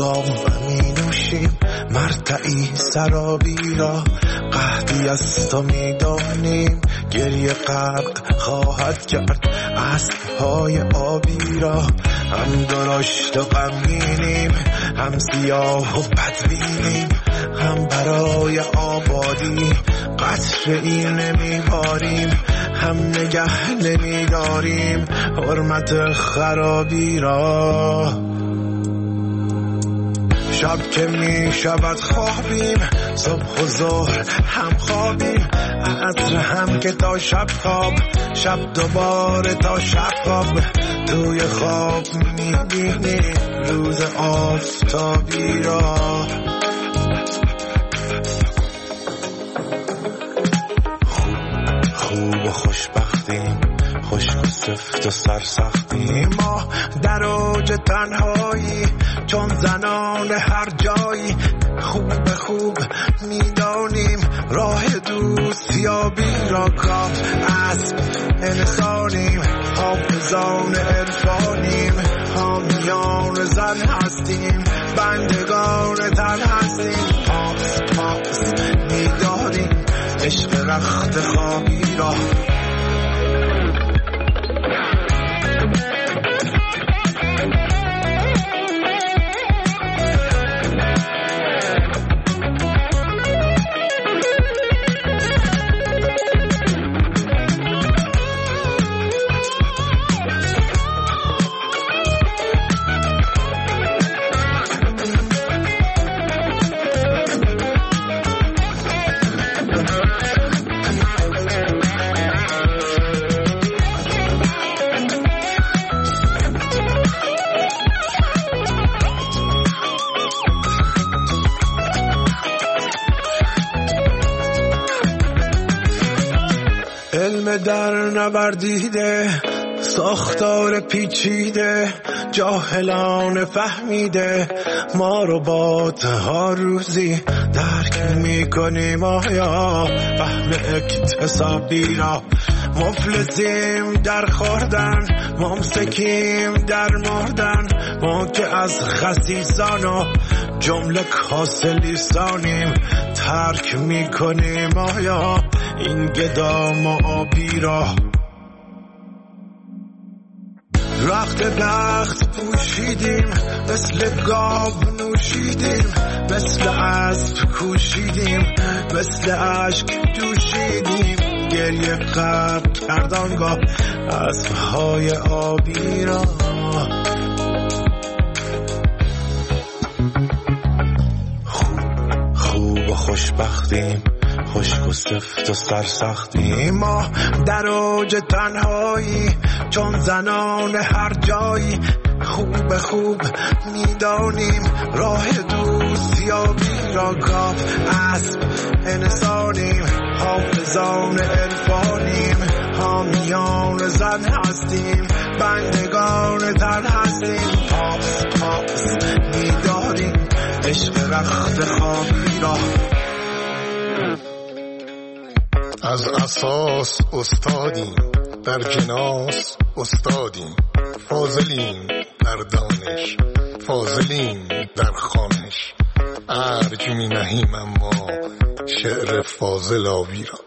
گام می نوشیم مرتعی سرابی را، قحطی از تو می دانیم گریه غرق خواهد کرد اسب‌های آبی را. هم درشت و غمگینیم، هم سیاه و بدبینیم، هم برای آبادی قطره‌ای نمیباریم، هم نگه نمیداریم حرمت خرابی را. شب که می شود خوابیم، صبح و ظهر هم خوابیم، عصر هم که تا شب خواب، شب دوباره تا شب خواب. توی خواب می بینیم روز آفتابی را. خوب و خوشبختیم، خشک و سفت و سرسختیم، ما در اوج تنهایی چون زنان هر جایی. خوب میدانیم راه دوستیابی را، کاف اسب انسانیم، حافظان عرفانیم، حامیان زن هستیم، بندگان تن هستیم. پاس میداریم عشق رخت خوابی را. در نوردیده ساختار پیچیده، جاهلان فهمیده ما رو ها روزی درک میکنیم آیا فهم اکتسابی را. مفلسیم در خوردن، ممسکیم در مردن، ما که از خسیسان و جمله کاسلیسانیم ترک میکنیم آیا این گدام و آبی را. رخت دخت پوشیدیم، مثل گاو نوشیدیم، مثل اسب کوشیدیم، مثل اشک دوشیدیم، گریه غرق کردانگاه اسب‌های آبی را. خوب و خوشبختیم، خشک و سفت و سرسختیم، ما در اوج تنهایی چون زنان هر جایی. خوب میدانیم راه دوستیابی را، کاف اسب انسانیم، حافظان عرفانیم، حامیان زن هستیم، بندگان تن هستیم. پاس میداریم عشق رخت خوابی را. از اساس استادیم، در جناس استادیم، فاضلیم در دانش، فاضلیم در خوانش، ارج می نهیم اما شعر فاضلابی را.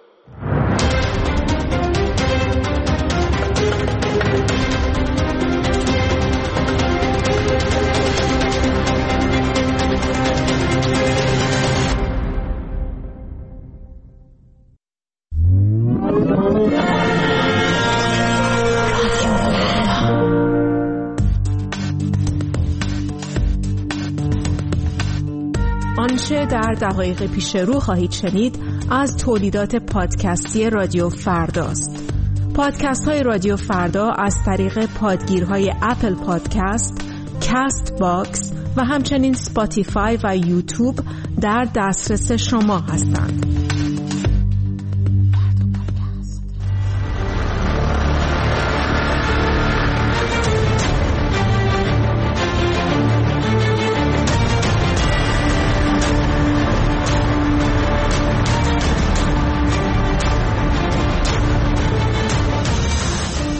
آنچه در دقایق پیش رو خواهید شنید از تولیدات پادکستی رادیو فرداست. پادکست های رادیو فردا از طریق پادگیرهای اپل پادکست، کست باکس و همچنین سپاتیفای و یوتیوب در دسترس شما هستند.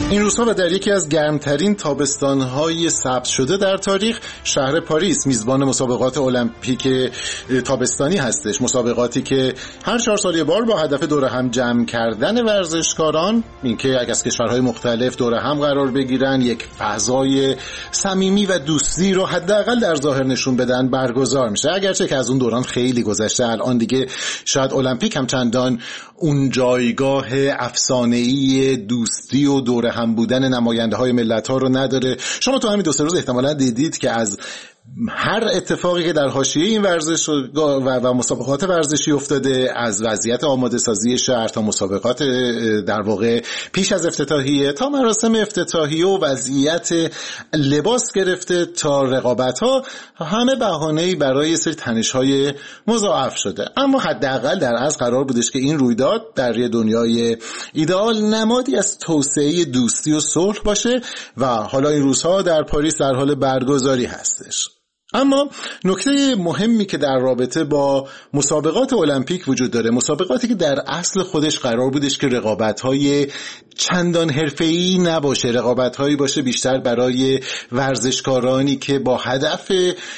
این روزها و در یکی از گرمترین تابستان‌های ثبت شده در تاریخ، شهر پاریس میزبان مسابقات المپیک تابستانی هستش. مسابقاتی که هر 4 سال یک بار با هدف دور هم جمع کردن ورزشکاران، اینکه از کشورهای مختلف دور هم قرار بگیرن، یک فضای صمیمی و دوستی رو حداقل در ظاهر نشون بدن، برگزار میشه. اگرچه که از اون دوران خیلی گذشته، الان دیگه شاید المپیک هم چندان اون جایگاه افسانه‌ای دوستی و دور هم بودن نماینده‌های ملت‌ها رو نداره. شما تو همین 2-3 روز احتمالاً دیدید که از هر اتفاقی که در حاشیه این ورزش و مسابقات ورزشی افتاده، از وضعیت آماده سازی شهر تا مسابقات در واقع پیش از افتتاحیه تا مراسم افتتاحیه و وضعیت لباس گرفته تا رقابت‌ها، همه بهانه‌ای برای سری تنش‌های مضاعف شده. اما حداقل در اصل قرار بودش که این رویداد در یه دنیای ایدئال نمادی از توسعه دوستی و صلح باشه و حالا این روزها در پاریس در حال برگزاری هستش. اما نکته مهمی که در رابطه با مسابقات المپیک وجود داره، مسابقاتی که در اصل خودش قرار بودش که رقابت‌های چندان حرفه‌ای نباشه، رقابت‌هایی باشه بیشتر برای ورزشکارانی که با هدف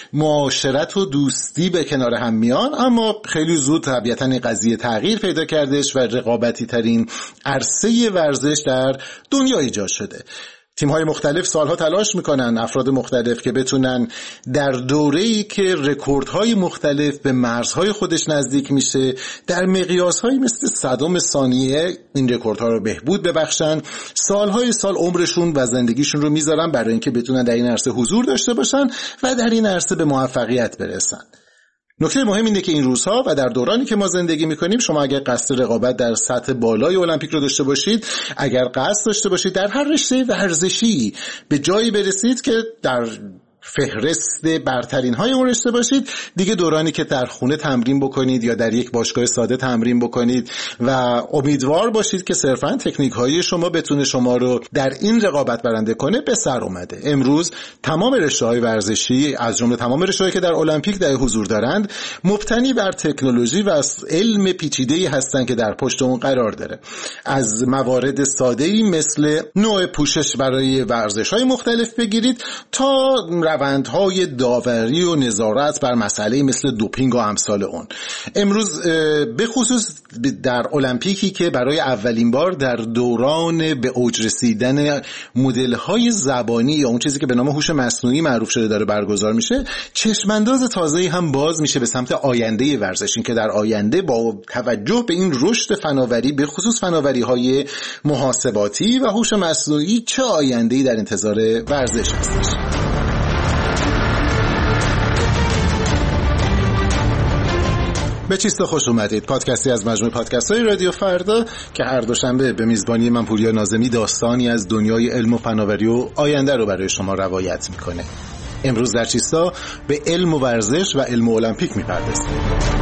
معاشرت و دوستی به کنار هم میان، اما خیلی زود طبیعتاً این قضیه تغییر پیدا کردش و رقابتی ترین عرصه ورزش در دنیا ایجاد شده. تیم‌های مختلف سالها تلاش میکنن، افراد مختلف که بتونن در دوره‌ای که رکوردهای مختلف به مرزهای خودش نزدیک میشه، در مقیاس‌هایی مثل صدم ثانیه این رکوردها رو بهبود ببخشن، سالهای سال عمرشون و زندگیشون رو میذارن برای اینکه بتونن در این عرصه حضور داشته باشن و در این عرصه به موفقیت برسن. نکته مهم اینه که این روزها و در دورانی که ما زندگی میکنیم، شما اگر قصد رقابت در سطح بالای المپیک رو داشته باشید، اگر قصد داشته باشید در هر رشته ورزشی به جایی برسید که در فهرست برترین های اون رشته باشید، دیگه دورانی که در خونه تمرین بکنید یا در یک باشگاه ساده تمرین بکنید و امیدوار باشید که صرفاً تکنیک های شما بتونه شما رو در این رقابت برنده کنه به سر اومده. امروز تمام رشته های ورزشی از جمله تمام رشته‌هایی که در المپیک در حضور دارند مبتنی بر تکنولوژی و علم پیچیده‌ای هستند که در پشت اون قرار داره. از موارد ساده‌ای مثل نوع پوشش برای ورزش‌های مختلف بگیرید تا روندهای داوری و نظارت بر مسئله مثل دوپینگ و امثال اون. امروز به خصوص در المپیکی که برای اولین بار در دوران به اوج رسیدن مدل‌های زبانی یا اون چیزی که به نام هوش مصنوعی معروف شده داره برگزار میشه، چشمانداز تازه‌ای هم باز میشه به سمت آینده ورزش، این که در آینده با توجه به این رشد فناوری، به خصوص فناوری‌های محاسباتی و هوش مصنوعی، چه آینده‌ای در انتظار ورزش هستش. به چیست خوش اومدید. پادکستی از مجموعه پادکست‌های رادیو فردا که هر دوشنبه به میزبانی من پوریا ناظمی داستانی از دنیای علم و فناوری و آینده رو برای شما روایت میکنه. امروز در چیستا به علم و ورزش و علم و المپیک میپردازیم.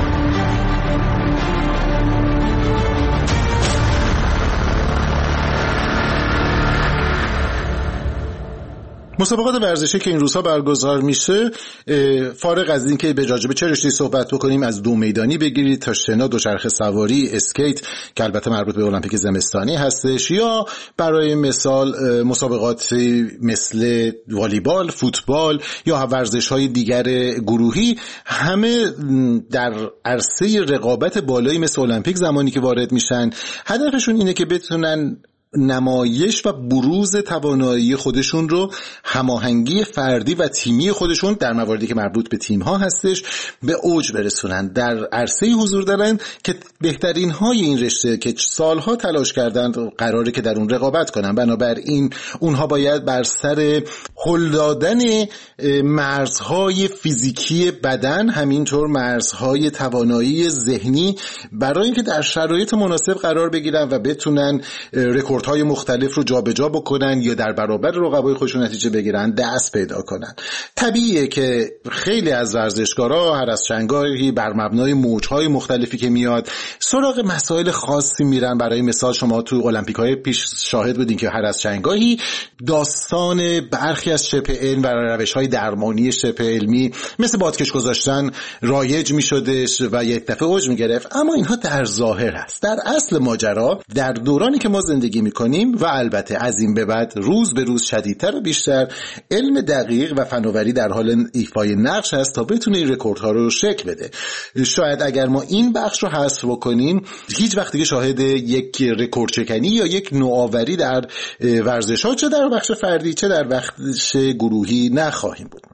مسابقات ورزشی که این روزها برگزار میشه، فارغ از این که به راجع به چه رشته‌ای صحبت بکنیم، از دو میدانی بگیرید تا شنا، دوچرخه سواری، اسکیت که البته مربوط به المپیک زمستانی هستش، یا برای مثال مسابقاتی مثل والیبال، فوتبال یا ورزش‌های دیگر گروهی، همه در عرصه رقابت بالایی مثل المپیک زمانی که وارد میشن، هدفشون اینه که بتونن نمایش و بروز توانایی خودشون رو، هماهنگی فردی و تیمی خودشون در مواردی که مربوط به تیم‌ها هستش، به اوج برسونن. در عرصه‌ای حضور دارن که بهترین های این رشته که سالها تلاش کردند قراره که در اون رقابت کنن. بنابراین اونها باید بر سر هل دادن مرزهای فیزیکی بدن، همینطور مرزهای توانایی ذهنی، برای اینکه در شرایط مناسب قرار بگیرن و بتونن رکوردهای مختلف رو جابجا بکنن یا در برابر رقبای خودشون نتیجه بگیرن، دست پیدا کنن. طبیعیه که خیلی از ورزشکارا هر از چنگاهی بر مبنای موجهای مختلفی که میاد سراغ مسائل خاصی میرن. برای مثال شما تو المپیک‌های پیش شاهد بودین که هر از چنگاهی داستان برخی از شبه علم و روش‌های درمانی شبه علمی مثل بادکش گذاشتن رایج میشدش و یک دفعه اوج میگرفت. اما اینها در ظاهر هست. در اصل ماجرا در دورانی که ما زندگی میکنیم و البته از این به بعد روز به روز شدیدتر و بیشتر علم دقیق و فناوری در حال ایفای نقش هست تا بتونه این رکوردها رو شکل بده. شاید اگر ما این بخش رو حذف بکنیم هیچ وقت دیگه شاهد یک رکورد شکنی یا یک نوآوری در ورزش‌ها چه در بخش فردی چه در بخش گروهی نخواهیم بود.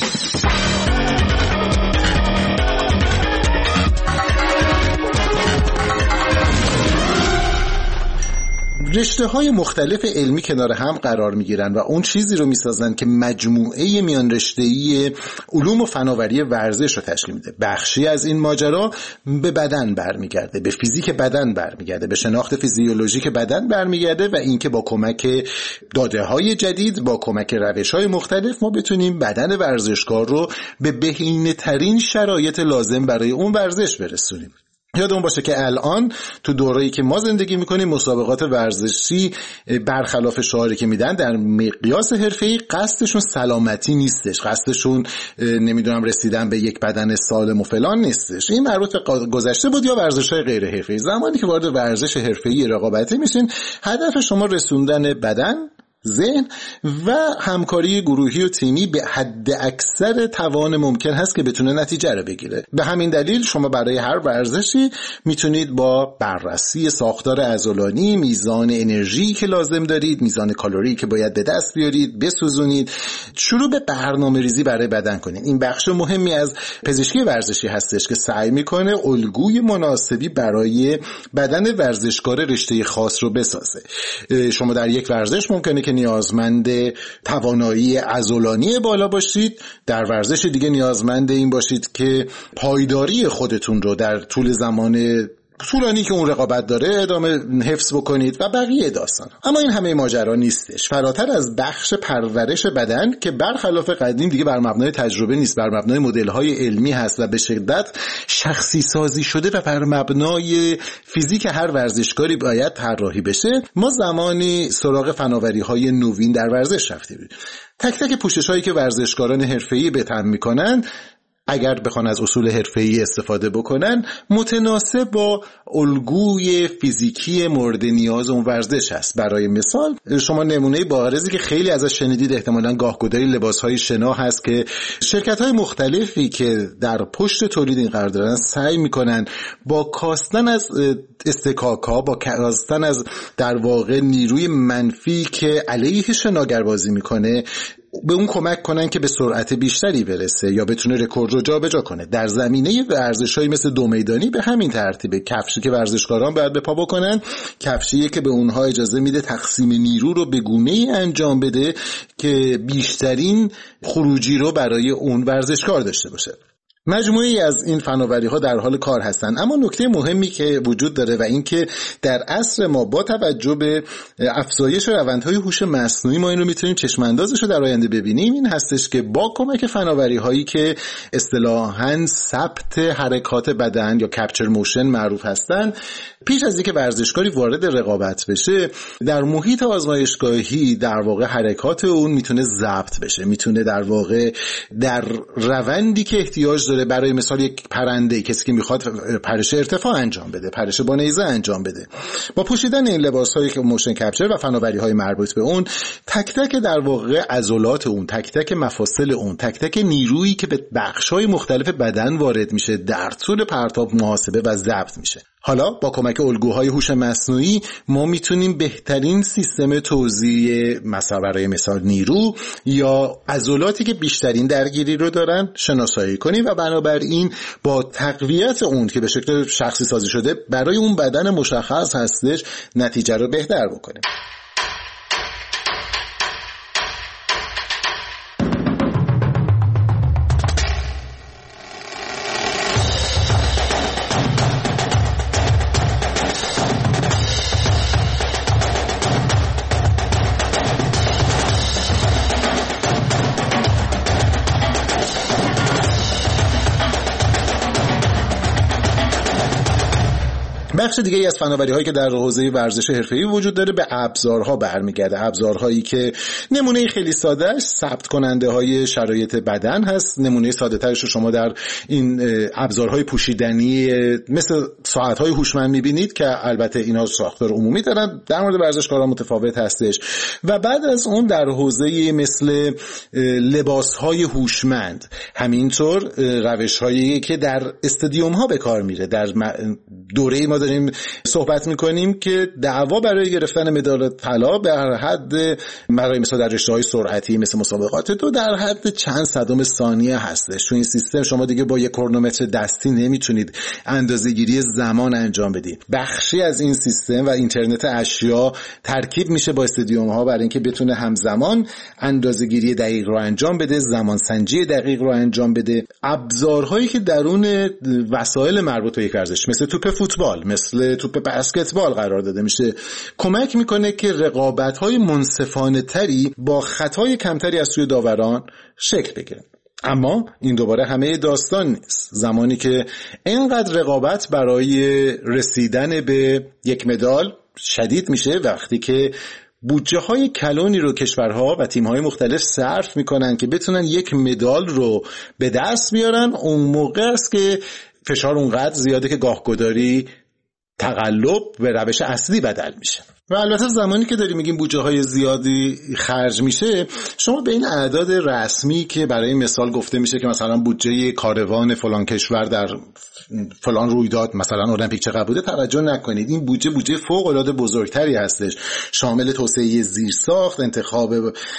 رشته‌های مختلف علمی کنار هم قرار می‌گیرن و اون چیزی رو می‌سازن که مجموعه میان رشته‌ای علوم و فناوری ورزش رو تشکیل میده. بخشی از این ماجرا به بدن برمیگرده، به فیزیک بدن برمیگرده، به شناخت فیزیولوژیک بدن برمیگرده و اینکه با کمک داده‌های جدید، با کمک روش‌های مختلف ما بتونیم بدن ورزشکار رو به بهینه‌ترین شرایط لازم برای اون ورزش برسونیم. یادمون باشه که الان تو دوره‌ای که ما زندگی میکنیم مسابقات ورزشی برخلاف شعاری که میدن در مقیاس حرفه‌ای قصدشون سلامتی نیستش، قصدشون نمیدونم رسیدن به یک بدن سالم و فلان نیستش. این مربوط به گذشته بود یا ورزش‌های غیر حرفه‌ای. زمانی که وارد ورزش حرفه‌ای رقابتی میشین هدف شما رسوندن بدن، ذهن و همکاری گروهی و تیمی به حد اکثر توان ممکن هست که بتونه نتیجه رو بگیره. به همین دلیل شما برای هر ورزشی میتونید با بررسی ساختار عضلانی، میزان انرژی که لازم دارید، میزان کالری که باید به دست بیارید، بسوزونید، شروع به برنامه‌ریزی برای بدن کنید. این بخش مهمی از پزشکی ورزشی هستش که سعی میکنه الگوی مناسبی برای بدن ورزشکار رشته خاص رو بسازه. شما در یک ورزش ممکنه که نیازمند توانایی عضلانی بالا باشید، در ورزش دیگه نیازمند این باشید که پایداری خودتون رو در طول زمان طولانی که اون رقابت داره ادامه حفظ بکنید و بقیه داستان. اما این همه ماجرا نیستش. فراتر از بخش پرورش بدن که برخلاف قدیم دیگه بر مبنای تجربه نیست، بر مبنای مدل‌های علمی هست و به شدت شخصی سازی شده و بر مبنای فیزیک هر ورزشکاری باید طراحی بشه. ما زمانی سراغ فناوری‌های نوین در ورزش رفتیم. تک تک پوشش‌هایی که ورزشکاران حرفه‌ای به تن می‌کنن اگر بخوان از اصول حرفه‌ای استفاده بکنن متناسب با الگوی فیزیکی مورد نیاز اون ورزش هست. برای مثال شما نمونه بارزی که خیلی ازش شنیدید احتمالاً گاهگداری لباس‌های شنا هست که شرکت‌های مختلفی که در پشت تولید این قرار دارن سعی میکنن با کاستن از استکاک‌ها، با کاستن از در واقع نیروی منفی که علیه شناگر بازی میکنه به اون کمک کنن که به سرعت بیشتری برسه یا بتونه رکورد رو جابجا کنه. در زمینه ورزش‌هایی مثل دو میدانی به همین ترتیبه. کفشی که ورزشکاران باید به پا بکنن، کفشیه که به اونها اجازه میده تقسیم نیرو رو به گونه‌ای انجام بده که بیشترین خروجی رو برای اون ورزشکار داشته باشه. مجموعی از این فناوری‌ها در حال کار هستند، اما نکته مهمی که وجود داره و این که در عصر ما با توجه به افزایش روندهای هوش مصنوعی ما این رو میتونیم چشم‌اندازش رو در آینده ببینیم، این هستش که با کمک فناوری‌هایی که اصطلاحاً ثبت حرکات بدن یا کپچر موشن معروف هستند، پیش از اینکه ورزشکاری وارد رقابت بشه در محیط آزمایشگاهی در واقع حرکات اون میتونه ضبط بشه، میتونه در واقع در روندی که احتیاج داره، برای مثال یک پرنده کسی که میخواد پرش ارتفاع انجام بده، پرش با نیزه انجام بده، با پوشیدن این لباس‌هایی که موشن کپچر و فناوری‌های مربوط به اون، تک تک در واقع عضلات اون، تک تک مفاصل اون، تک تک نیرویی که به بخش‌های مختلف بدن وارد میشه در طول پرتاب محاسبه و ضبط میشه. حالا با کمک الگوهای هوش مصنوعی ما میتونیم بهترین سیستم توزیع مثلا برای مثال نیرو یا عضلاتی که بیشترین درگیری رو دارن شناسایی کنیم و بنابراین با تقویت اون که به شکل شخصی سازی شده برای اون بدن مشخص هستش نتیجه رو بهتر بکنیم. بخش دیگه از فناوری‌هایی که در حوزه ورزش حرفه‌ای وجود داره به ابزارها برمیگرده. ابزارهایی که نمونه خیلی سادهش ثبت کننده‌های شرایط بدن هست. نمونه ساده‌ترش رو شما در این ابزارهای پوشیدنی مثل ساعت‌های هوشمند می‌بینید که البته اینا ساختار عمومی دارن، در مورد ورزشکاران متفاوت هستش. و بعد از اون در حوزه مثل لباس‌های هوشمند، همینطور روش‌هایی که در استادیوم‌ها به کار میره. در دوره‌ای ما داریم صحبت می‌کنیم که دعوا برای گرفتن مدال طلا در حد برای مثلا در رشته‌های سرعتی مثل مسابقات دو در حد چند صدم ثانیه هستش. تو این سیستم شما دیگه با یک کرونومتر دستی نمیتونید اندازه‌گیری زمان انجام بدید. بخشی از این سیستم و اینترنت اشیا ترکیب میشه با استادیوم‌ها برای اینکه بتونه همزمان اندازه‌گیری دقیق رو انجام بده، زمان سنجی دقیق رو انجام بده. ابزارهایی که درون وسایل مربوط به یک ورزش مثل توپ فوتبال، مثل توپ بسکتبال قرار داده میشه، کمک میکنه که رقابت‌های منصفانه تری با خطای کمتری از سوی داوران شکل بگیره. اما این دوباره همه داستان نیست. زمانی که اینقدر رقابت برای رسیدن به یک مدال شدید میشه، وقتی که بودجه های کلانی رو کشورها و تیم های مختلف صرف میکنن که بتونن یک مدال رو به دست بیارن، اون موقع است که فشار اونقدر زیاده که گاهگداری تقلب به روش اصلی بدل میشه. و البته زمانی که داریم میگیم بودجه های زیادی خرج میشه، شما به این اعداد رسمی که برای مثال گفته میشه که مثلا بودجه کاروان فلان کشور در فلان رویداد مثلا المپیک چقدر بوده توجه نکنید. این بودجه فوق العاده بزرگتری هستش، شامل توسعه زیرساخت، انتخاب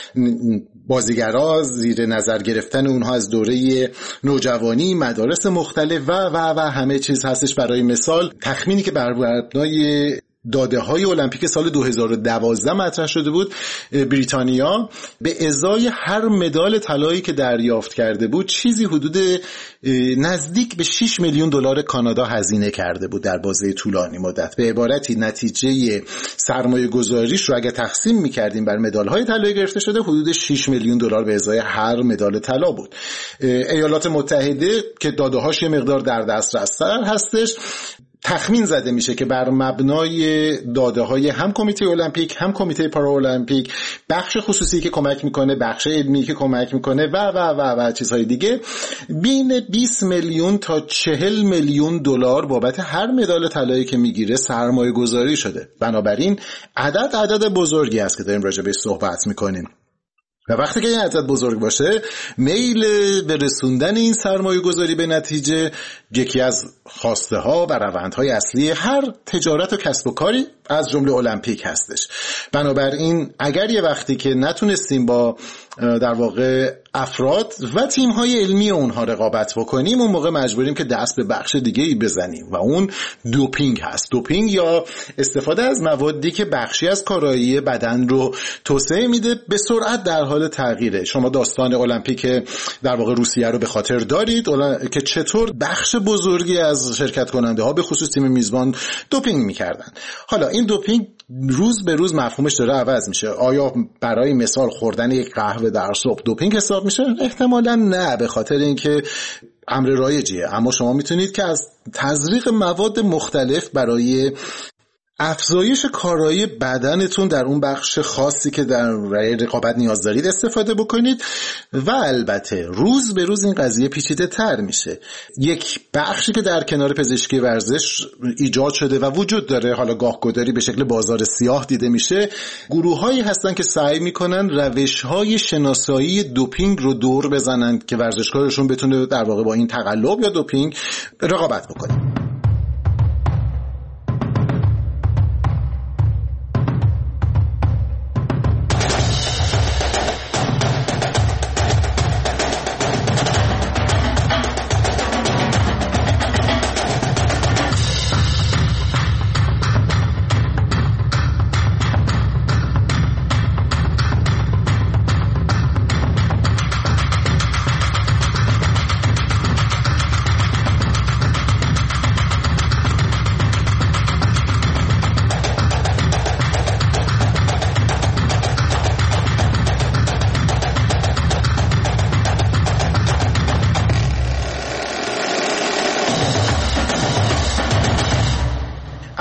بازیگرا، زیر نظر گرفتن اونها از دوره نوجوانی، مدارس مختلف و همه چیز هستش. برای مثال تخمینی که بر مبنای داده های المپیک سال 2012 مطرح شده بود، بریتانیا به ازای هر مدال طلایی که دریافت کرده بود چیزی حدود نزدیک به 6 میلیون دلار کانادا هزینه کرده بود در بازه طولانی مدت. به عبارتی نتیجه سرمایه گذاریش رو اگه تقسیم می‌کردیم بر مدال های طلایی گرفته شده حدود 6 میلیون دلار به ازای هر مدال طلا بود. ایالات متحده که داده هاش یه مقدار در دسترس‌تر هستش، تخمین زده میشه که بر مبنای داده های هم کمیته المپیک هم کمیته پارالمپیک، بخش خصوصی که کمک میکنه، بخش علمی که کمک میکنه و چیزهای دیگه، بین 20 میلیون تا 40 میلیون دلار بابت هر مدال طلایی که میگیره سرمایه گذاری شده. بنابراین عدد بزرگی است که داریم راجع بهش صحبت میکنیم. و وقتی که این عدد بزرگ باشه، میل به رسوندن این سرمایه گذاری به نتیجه یکی از خواسته ها و روندهای اصلی هر تجارت و کسب و کاری از جمله المپیک هستش. بنابراین اگر یه وقتی که نتونستیم با در واقع افراد و تیم‌های علمی اونها رقابت بکنیم، اون موقع مجبوریم که دست به بخش دیگه‌ای بزنیم و اون دوپینگ هست. دوپینگ یا استفاده از موادی که بخشی از کارایی بدن رو توسعه میده، به سرعت در حال تغییره. شما داستان المپیک در واقع روسیه رو به خاطر دارید که چطور بخش بزرگی از شرکت کننده ها به خصوص تیم میزبان دوپینگ میکردن. حالا این دوپینگ روز به روز مفهومش داره عوض میشه. آیا برای مثال خوردن یک قهوه در صبح دوپینگ حساب میشه؟ احتمالاً نه، به خاطر اینکه امر رایجیه. اما شما میتونید که از تزریق مواد مختلف برای افزایش کارایی بدنتون در اون بخش خاصی که در رقابت نیاز دارید استفاده بکنید. و البته روز به روز این قضیه پیچیده تر میشه. یک بخشی که در کنار پزشکی ورزش ایجاد شده و وجود داره، حالا گاهگداری به شکل بازار سیاه دیده میشه، گروه‌هایی هستن که سعی میکنن روش‌های شناسایی دوپینگ رو دور بزنن که ورزشکارشون بتونه در واقع با این تقلب یا دوپینگ رقابت بکنه.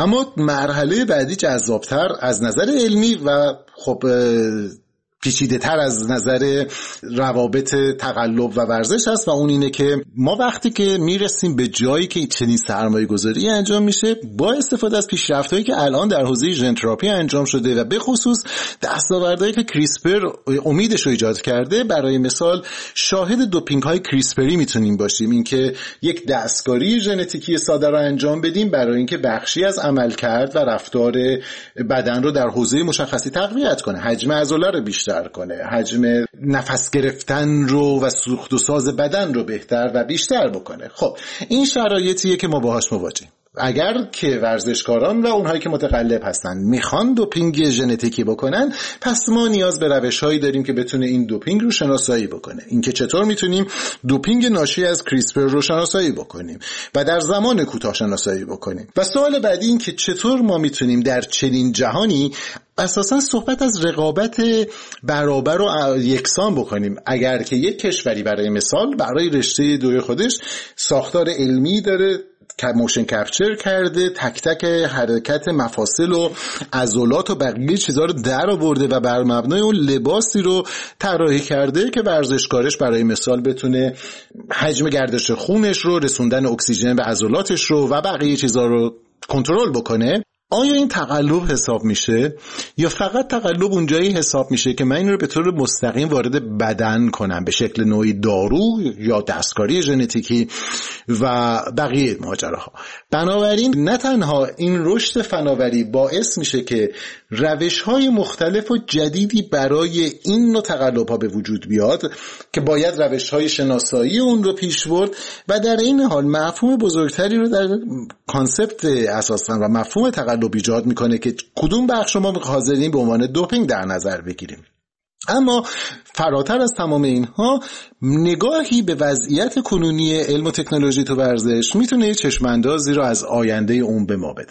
اما مرحله بعدی جذابتر از نظر علمی و خب پیچیده تر از نظر روابط تقلب و ورزش است و اون اینه که ما وقتی که میرسیم به جایی که چنین سرمایه گذاری انجام میشه با استفاده از پیشرفت‌هایی که الان در حوزه ژن تراپی انجام شده و به خصوص دستاوردهایی که کریسپر امیدش رو ایجاد کرده، برای مثال شاهد دوپینگ های کریسپری میتونیم باشیم، اینکه یک دستکاری ژنتیکی ساده رو انجام بدیم برای اینکه بخشی از عملکرد و رفتار بدن رو در حوزه مشخصی تقویت کنه، حجم عضله رو بیشتر کنه، حجم نفس گرفتن رو و سوخت و ساز بدن رو بهتر و بیشتر بکنه. خب این شرایطیه که ما باهاش مواجهیم. اگر که ورزشکاران و اونهایی که متقلب هستن میخوان دوپینگ ژنتیکی بکنن، پس ما نیاز به روش‌هایی داریم که بتونه این دوپینگ رو شناسایی بکنه. اینکه چطور میتونیم دوپینگ ناشی از کریسپر رو شناسایی بکنیم و در زمان کوتاه شناسایی بکنیم. و سوال بعدی این که چطور ما میتونیم در چنین جهانی اساساً صحبت از رقابت برابر و یکسان بکنیم. اگر که یک کشوری برای مثال برای رشته دوی خودش ساختار علمی داره که موشن کپچر کرده، تک تک حرکت مفاصل و عضلات و بقیه چیزا رو در آورده و بر مبنای اون لباسی رو طراحی کرده که ورزشکارش برای مثال بتونه حجم گردش خونش رو، رسوندن اکسیژن به عضلاتش رو و بقیه چیزا رو کنترل بکنه، آیا این تقلب حساب میشه یا فقط تقلب اونجایی حساب میشه که من این رو به طور مستقیم وارد بدن کنم به شکل نوعی دارو یا دستکاری ژنتیکی و بقیه ماجراها؟ بنابراین نه تنها این رشد فناوری باعث میشه که روش‌های مختلف و جدیدی برای این نوع تقلب‌ها به وجود بیاد که باید روش‌های شناسایی اون رو پیش برد و در این حال مفهوم بزرگتری رو در کانسپت اساساً و مفهوم تقلب ایجاد میکنه که کدوم بخش ما حاضرین به عنوان دوپینگ در نظر بگیریم. اما فراتر از تمام اینها، نگاهی به وضعیت کنونی علم و تکنولوژی تو ورزش میتونه چشماندازی رو از آینده اون به ما بده.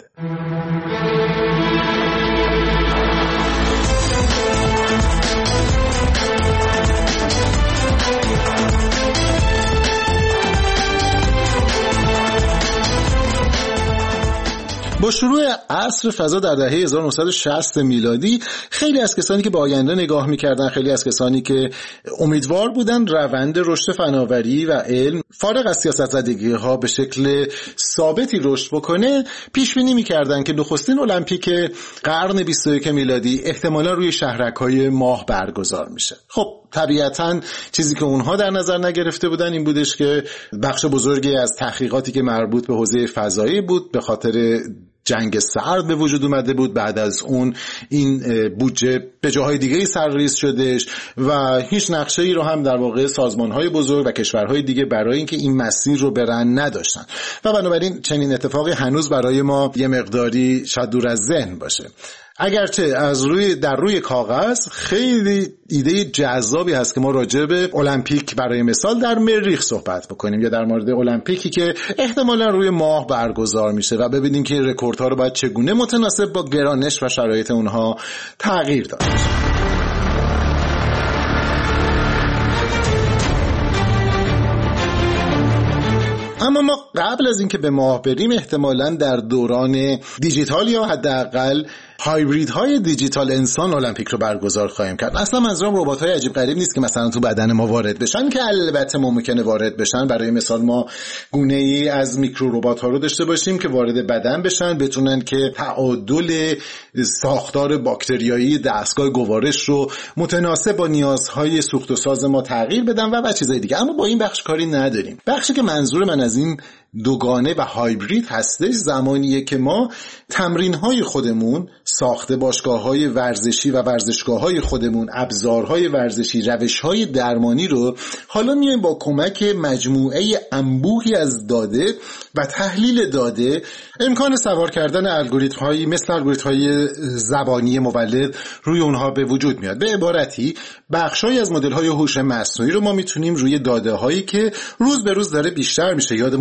با شروع عصر فضا در دهه 1960 میلادی، خیلی از کسانی که به آینده نگاه می‌کردن، خیلی از کسانی که امیدوار بودن روند رشد فناوری و علم فارغ از سیاست‌زدگی‌ها به شکل ثابتی رشد بکنه، پیش بینی می‌کردن که نخستین المپیک قرن 21 میلادی احتمالاً روی شهرک‌های ماه برگزار میشه. خب طبیعتاً چیزی که اونها در نظر نگرفته بودن این بودش که بخش بزرگی از تحقیقاتی که مربوط به حوزه فضایی بود به خاطر جنگ سرد به وجود اومده بود. بعد از اون این بودجه به جاهای دیگه سرریز شدش و هیچ نقشه‌ای رو هم در واقع سازمان‌های بزرگ و کشورهای دیگه برای اینکه این مسیر رو برن نداشتن و بنابراین چنین اتفاقی هنوز برای ما یه مقداری شاید دور از ذهن باشه. اگرچه در روی کاغذ خیلی ایده جذابی هست که ما راجع به المپیک برای مثال در مریخ صحبت بکنیم یا در مورد المپیکی که احتمالا روی ماه برگزار میشه و ببینیم که رکوردها رو باید چگونه متناسب با گرانش و شرایط اونها تغییر داد. اما ما قبل از اینکه به ماه بریم احتمالاً در دوران دیجیتال یا حداقل هایبریدهای دیجیتال انسان المپیک رو برگزار خواهیم کرد. اصلا منظورم ربات‌های عجیب غریب نیست که مثلا تو بدن ما وارد بشن، که البته ممکنه وارد بشن. برای مثال ما گونه‌ای از میکرو ربات‌ها رو داشته باشیم که وارد بدن بشن، بتونن که تعادل ساختار باکتریایی دستگاه گوارش رو متناسب با نیازهای سوخت و ساز ما تغییر بدن و چیزای دیگه. اما با این بخش کاری نداریم. بخشی که منظور من از این دوگانه و هایبرید هستش زمانیه که ما تمرین‌های خودمون، ساخت باشگاه‌های ورزشی و ورزشگاه‌های خودمون، ابزارهای ورزشی، روش‌های درمانی رو حالا میایم با کمک مجموعه انبوهی از داده و تحلیل داده امکان سوار کردن الگوریتم‌هایی مثل الگوریتم‌های زبانی مولد روی اونها به وجود میاد. به عبارتی بخشایی از مدل‌های هوش مصنوعی رو ما میتونیم روی داده‌هایی که روز به روز داره بیشتر میشه، یادمون باشه که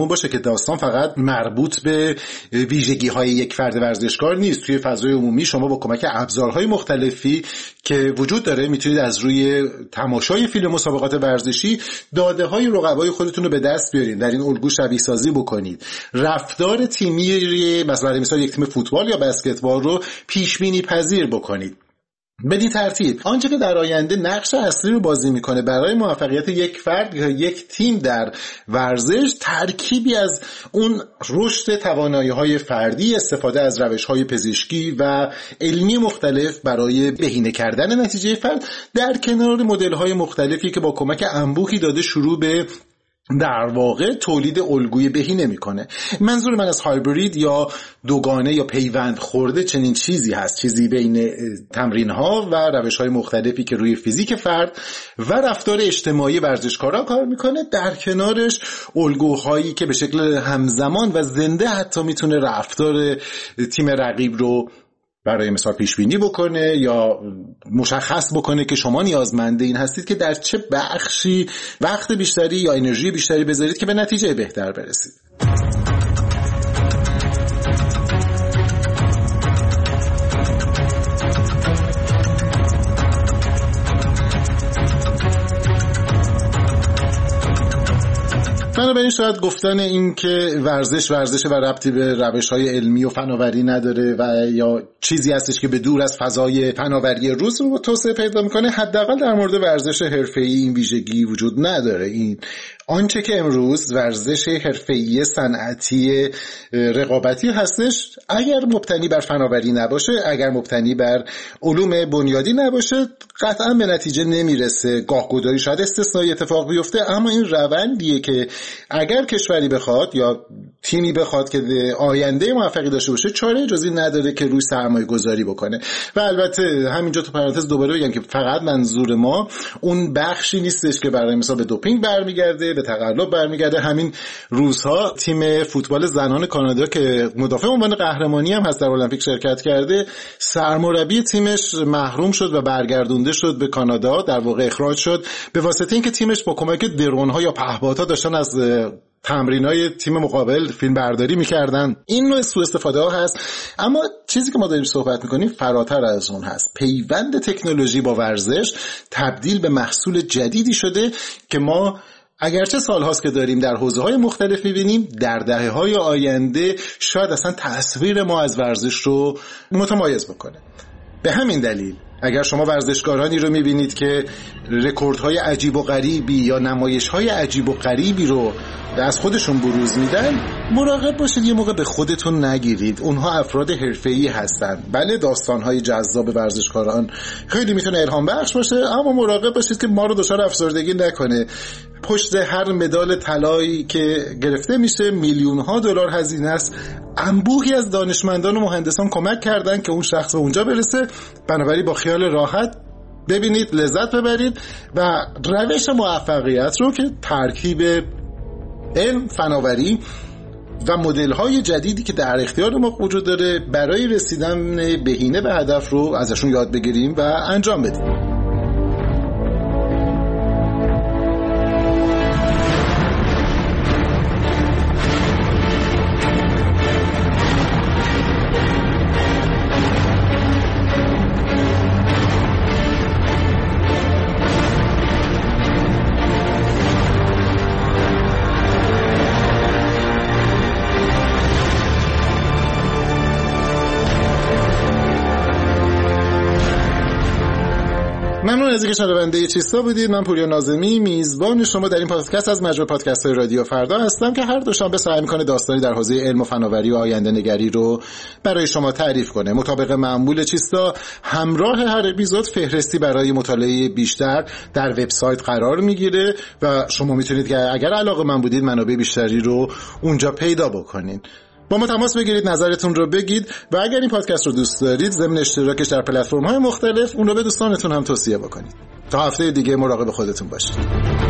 داستان فقط مربوط به ویژگی‌های یک فرد ورزشکار نیست. توی فضای عمومی شما با کمک ابزارهای مختلفی که وجود داره میتونید از روی تماشای فیلم مسابقات ورزشی داده‌های رقبای خودتون رو به دست بیارین، در این الگو شبیه سازی بکنید، رفتار تیمی مثلا یک تیم فوتبال یا بسکتبال رو پیش بینی پذیر بکنید. بدین ترتیب آنچه که در آینده نقش اصلی رو بازی میکنه برای موفقیت یک فرد یا یک تیم در ورزش، ترکیبی از اون رشد توانایی‌های فردی، استفاده از روش‌های پزشکی و علمی مختلف برای بهینه کردن نتیجه فرد، در کنار مدل‌های مختلفی که با کمک انبوهی داده شروع به در واقع تولید الگوی بهینه میکنه. منظور من از هایبرید یا دوگانه یا پیوند خورده چنین چیزی هست، چیزی بین تمرین‌ها و روش‌های مختلفی که روی فیزیک فرد و رفتار اجتماعی ورزشکارا کار میکنه، در کنارش الگوهایی که به شکل همزمان و زنده حتی میتونه رفتار تیم رقیب رو برای مثال پیش بینی بکنه یا مشخص بکنه که شما نیازمند این هستید که در چه بخشی وقت بیشتری یا انرژی بیشتری بذارید که به نتیجه بهتر برسید. بنابراین شاید گفتن این که ورزش و ربطی به روش‌های علمی و فناوری نداره و یا چیزی هستش که به دور از فضای فناوری روز رو توسعه پیدا میکنه، حداقل در مورد ورزش حرفه‌ای این ویژگی وجود نداره. این آنچه که امروز ورزش حرفه‌ای صنعتی رقابتی هستش، اگر مبتنی بر فناوری نباشه، اگر مبتنی بر علوم بنیادی نباشه، قطعا به نتیجه نمیرسه. گاه‌گداری شاید استثنایی اتفاق بیفته، اما این روندیه که اگر کشوری بخواد یا تیمی بخواد که آینده موفقی داشته باشه، چاره جزی نداره که روی سرمایه گذاری بکنه. و البته همینجا تو پرانتز دوباره بگم که فقط منظور ما اون بخشی نیستش که برای مثلا به دوپینگ برمیگرده، به تقلب برمیگرده. همین روزها تیم فوتبال زنان کانادا که مدافع عنوان قهرمانی هم هست در المپیک شرکت کرده، سرمربی تیمش محروم شد و برگردونده شد به کانادا، در واقع اخراج شد به واسطه اینکه تیمش با کمک درون‌ها یا پهپادها داشتن از تمرینای تیم مقابل فیلم برداری میکردن. این نوع سوء استفاده ها هست. اما چیزی که ما داریم صحبت میکنیم فراتر از اون هست. پیوند تکنولوژی با ورزش تبدیل به محصول جدیدی شده که ما اگرچه سالهاست که داریم در حوزه‌های مختلف می‌بینیم، در دهه‌های آینده شاید اصلا تصویر ما از ورزش رو متمایز بکنه. به همین دلیل اگر شما ورزشکارانی رو می‌بینید که رکوردهای عجیب و غریبی یا نمایش‌های عجیب و غریبی رو از خودشون بروز میدن، مراقب باشید یه موقع به خودتون نگیرید. اونها افراد حرفه‌ای هستن. بله داستان‌های جذاب ورزشکاران خیلی میتونه الهام بخش باشه، اما مراقب باشید که ما رو دچار افسردگی نکنه. پشت هر مدال طلایی که گرفته میشه میلیون‌ها دلار هزینه است. انبوهی از دانشمندان و مهندسان کمک کردن که اون شخص به اونجا برسه. بنابراین با خیال راحت ببینید، لذت ببرید و روش موفقیت رو که ترکیب علم، فناوری و مدل‌های جدیدی که در اختیار ما وجود داره برای رسیدن بهینه به هدف رو ازشون یاد بگیریم و انجام بدیم. ممنون از اینکه شنونده چیستا بودید. من پوریا ناظمی میزبان شما در این پادکست از مجموعه پادکست‌های رادیو فردا هستم که هر دوشنبه سعی می‌کنه داستانی در حوزه علم و فناوری و آینده نگری رو برای شما تعریف کنه. مطابق معمول چیستا همراه هر اپیزود فهرستی برای مطالعه بیشتر در وبسایت قرار میگیره و شما میتونید که اگر علاقه‌مند بودید منابع بیشتری رو اونجا پیدا بکنید. با ما تماس بگیرید، نظرتون رو بگید و اگر این پادکست رو دوست دارید ضمن اشتراکش در پلتفرم‌های مختلف اون رو به دوستانتون هم توصیه بکنید. تا هفته دیگه مراقب خودتون باشید.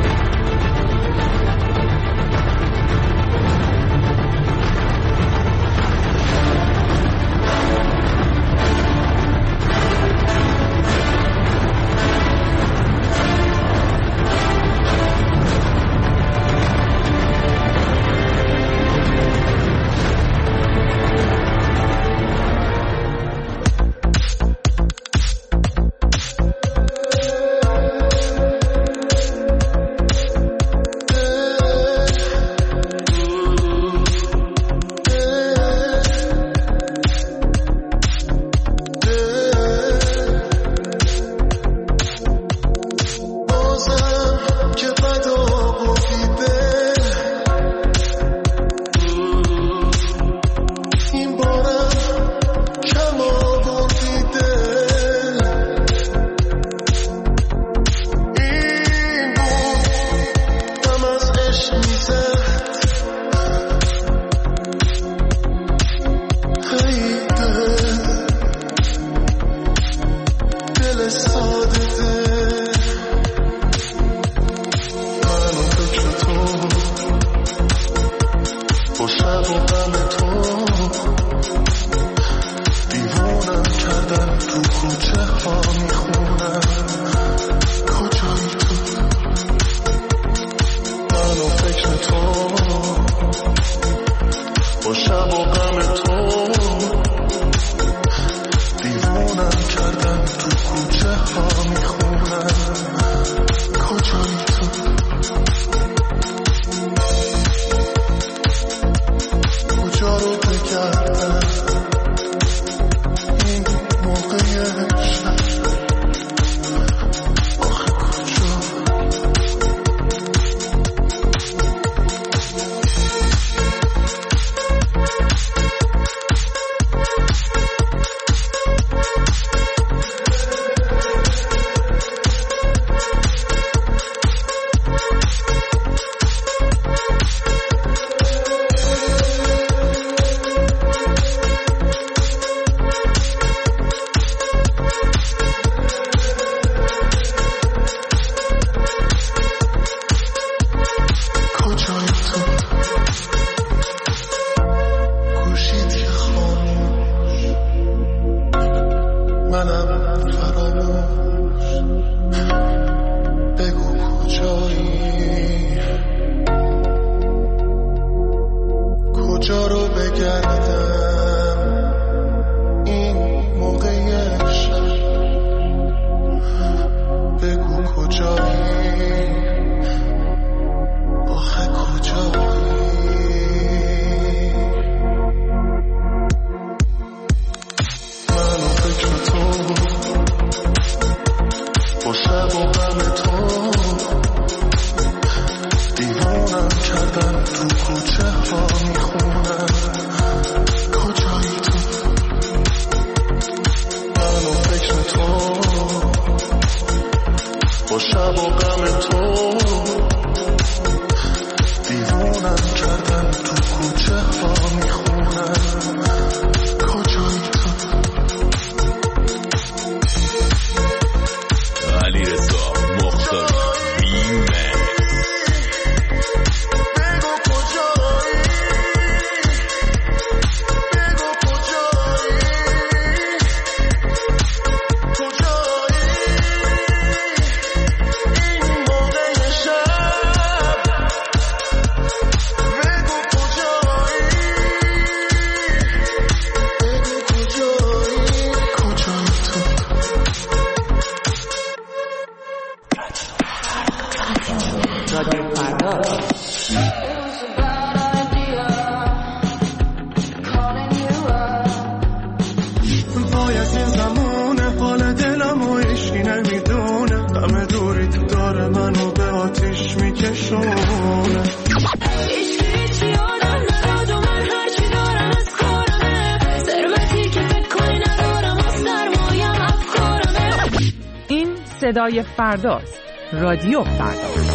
منم فراموش، بگو کجایی، کجا رو بگردم این موقع شب، بگو کجایی، آخه کجایی. من و فکر تو با شب و غم تو دیوانم کردن، تو کوچه ها میخونم کجایی تو. من و فکر تو با شب و غم تو دیوانم کردن، تو کوچه ها میخونم کجایی تو. علیرضا مختاری بیمه صدای فرداست. رادیو فردا.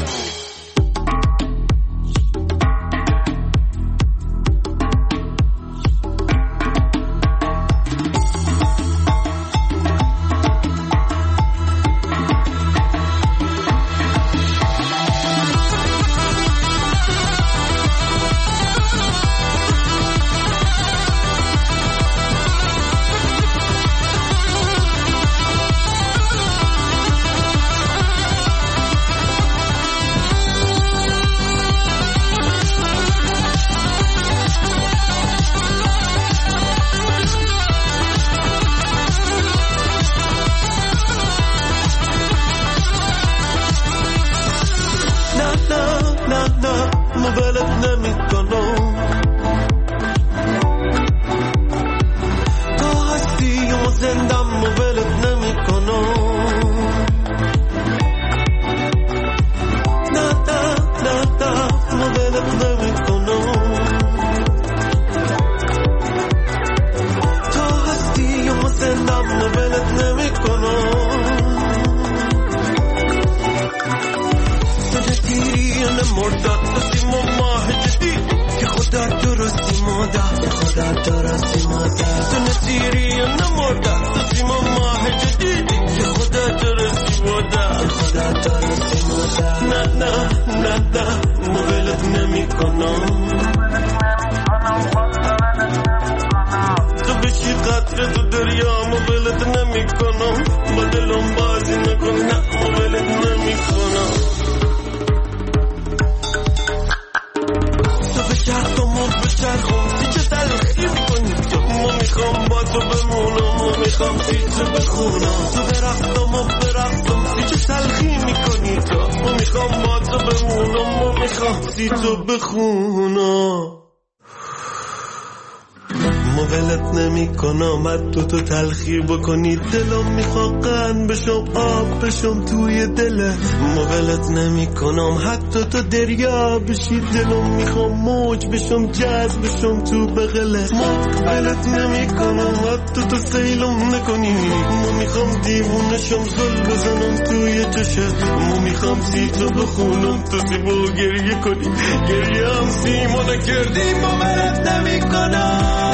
تو تلخی بکنی دلم میخواد قند بشم آب بشم توی دلت، مقلت نمی کنم حتی تو دریا بشی، دلم میخوام موج بشم جذب بشم تو بغلت، مقلت نمی کنم حتی تو سیلم نکنی، ما میخوام دیوونه شم زل بزنم توی چشت، ما میخوام سی تو بخونم تو سیبو گریه کنی، گریه هم سیمو نکردی مقلت نمی کنم.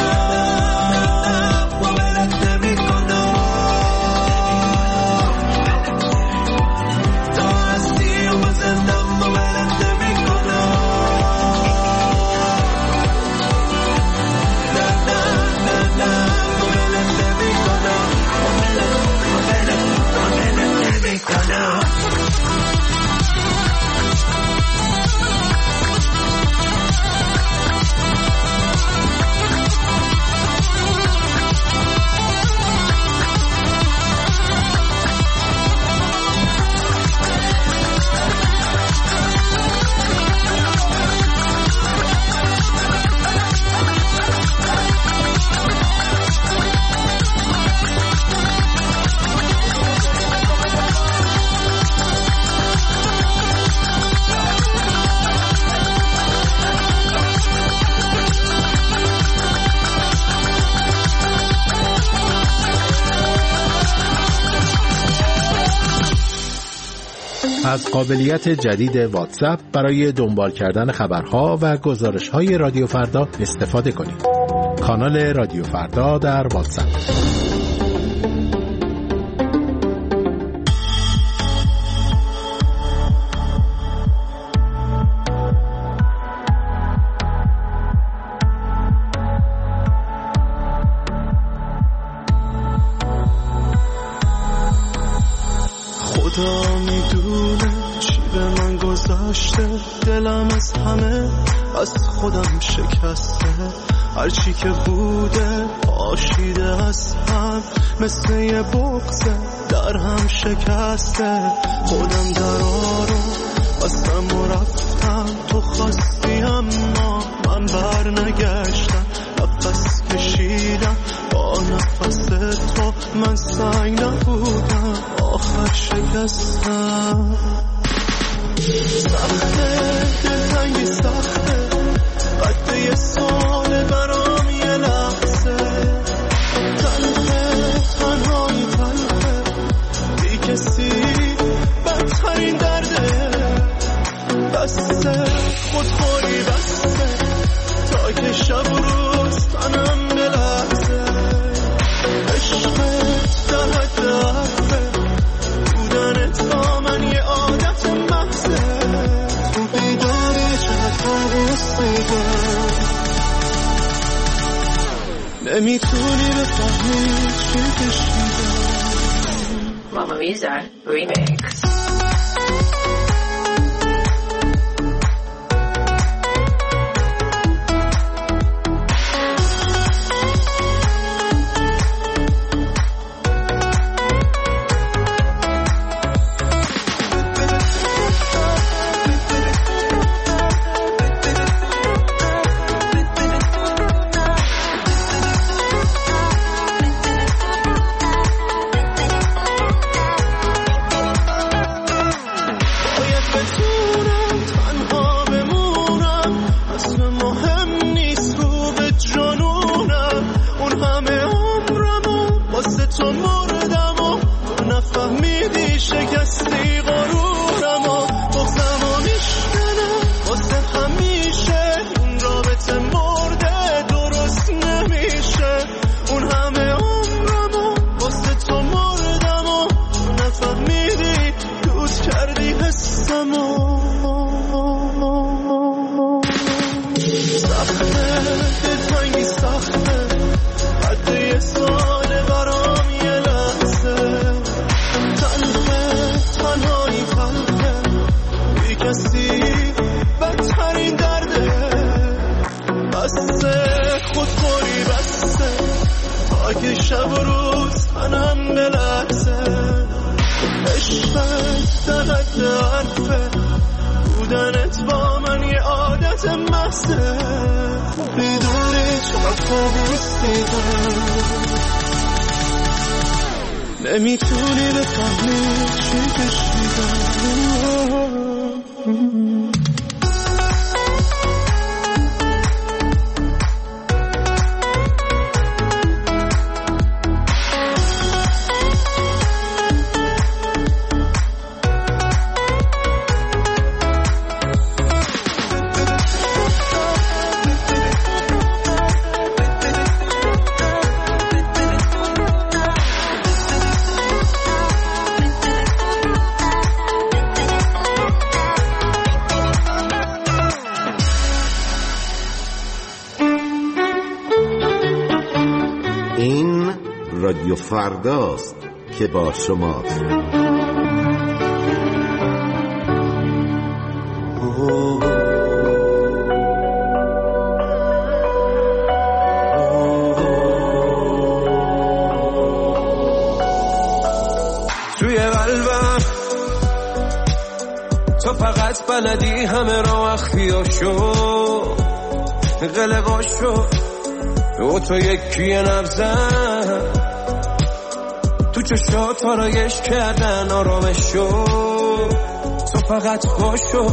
از قابلیت جدید واتساپ برای دنبال کردن خبرها و گزارش‌های رادیو فردا استفاده کنید. کانال رادیو فردا در واتساپ. خدا میدونه چی به من گذاشته، دلم از همه از خودم شکسته، هرچی که بوده پاشیده از هم، مثل یه بغضه در هم شکسته. خودم درا رو بستم و رفتم، تو خواستی اما من بر نگشتم، نفس کشیدم با نفس تو، من سنگ نبودم آخر شکستم. سخته دلتنگی سخته، قد یه سال برام یه لحظه، تلخه تنهایی تلخه، بی کسی بدترین درده، بسته خودخوری بسته، تا که شب و روز تنم بلرزه، عشقت در حد حرفه، بودنت با من یه عادت محضه، تو بیداری چقدر بستیدم، نمیتونی بفهمی چی کشیدم. Mamma Mia Remix. شب و روز تنم بلرزه، عشقت در حد حرفه، بودنت با من یه عادت محضه، بیداری چقدر بستیدم، نمیتونی بفهمی چی کشیدم. رادیو فرداست که با شماست. توی قلبم تو فقط بلدی همه را اخفیاشو قلباشو، تو یکی نبزن تو چشات آرایش کردن آرامشو، تو فقط خوشو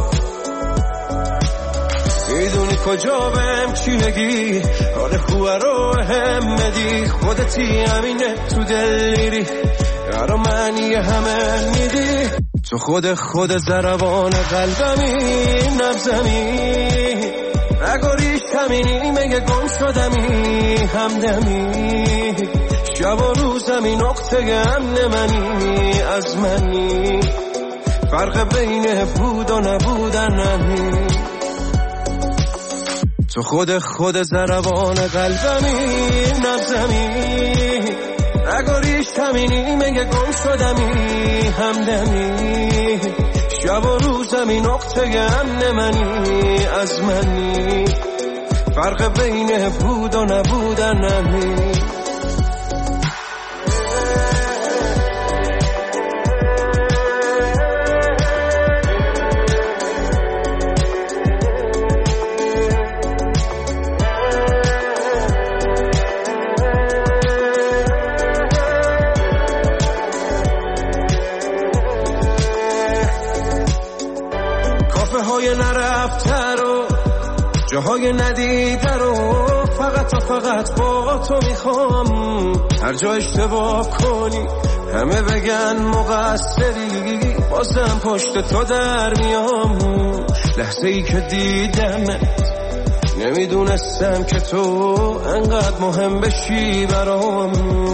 میدونی کجا بهم چی بگی، حال خوبه رو هم بدی، خودتی همینه تو دل میری، برا معنی همه میدی، تو خود ضربان قلبمی، نبزمی نگاریش کمینی، مگه گم شدمی همدمی، شب و روزمی نقطه امن منی از منی، فرق بین بود و نبودن نمی. تو خود ضربان قلبمی، نبزمی نگاریش کمینی، مگه گم شدمی همدمی، شب و روزمی نقطه امن منی از منی، فرق بین بود و نبودن نمی. نرفته رو جاهای ندیده رو، فقط با تو میخوام، هر جا اشتباه کنی همه بگن مقصری، بازم پشت تو در میام، لحظه ای که دیدمت نمیدونستم که تو انقدر مهم بشی برام.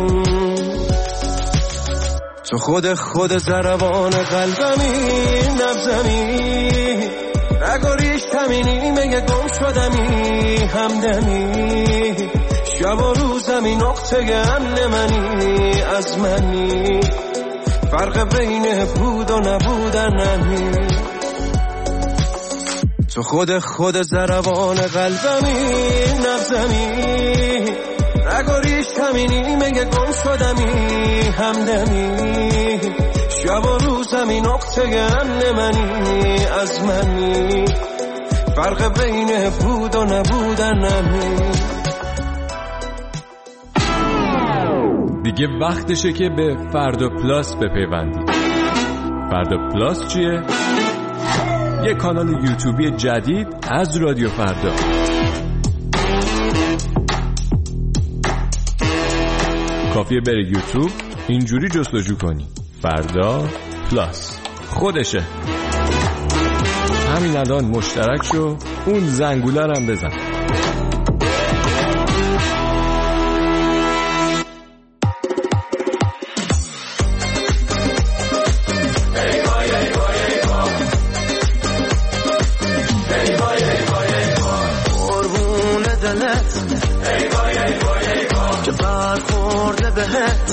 تو خود ضربان قلبمی، نبزمی نگاریش کمینی، مگه گم شدمی همدمی، شب و روزمی نقطه امن منی از منی، فرق بین بود و نبودن نمی. تو خود ضربان قلبمی، نبزمی نگاریش کمینی، مگه گم شدمی همدمی، شب و روزمی نقطه امن منی از منی، فرق بین بود و نبودن نمی. دیگه وقتشه که به فردا پلاس بپیوندی. فردا پلاس چیه؟ یه کانال یوتیوبی جدید از رادیو فردا. کافیه بری یوتیوب اینجوری جستجو کنی فردا پلاس، خودشه. همین الان مشترک شو، اون زنگوله رو هم بزن. که برخورده بهت،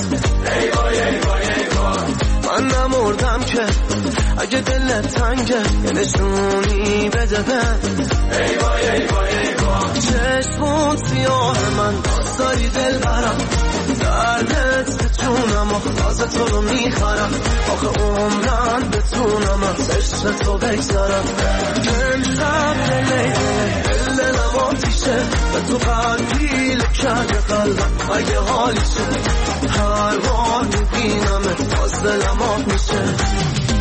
من نمردم که اگه دلت تنگه یه نشونی بده چشمون سیاه من باز داری دل برم، دردت به جونم آخلاز تو رو میخرم، آخه عمرن بتونم از عشق تو بگذارم. امشب دلم آتیشه به تو قلبی لکرده قلبم، اگه حالیشه هر بار میبینمت باز دلم آب میشه.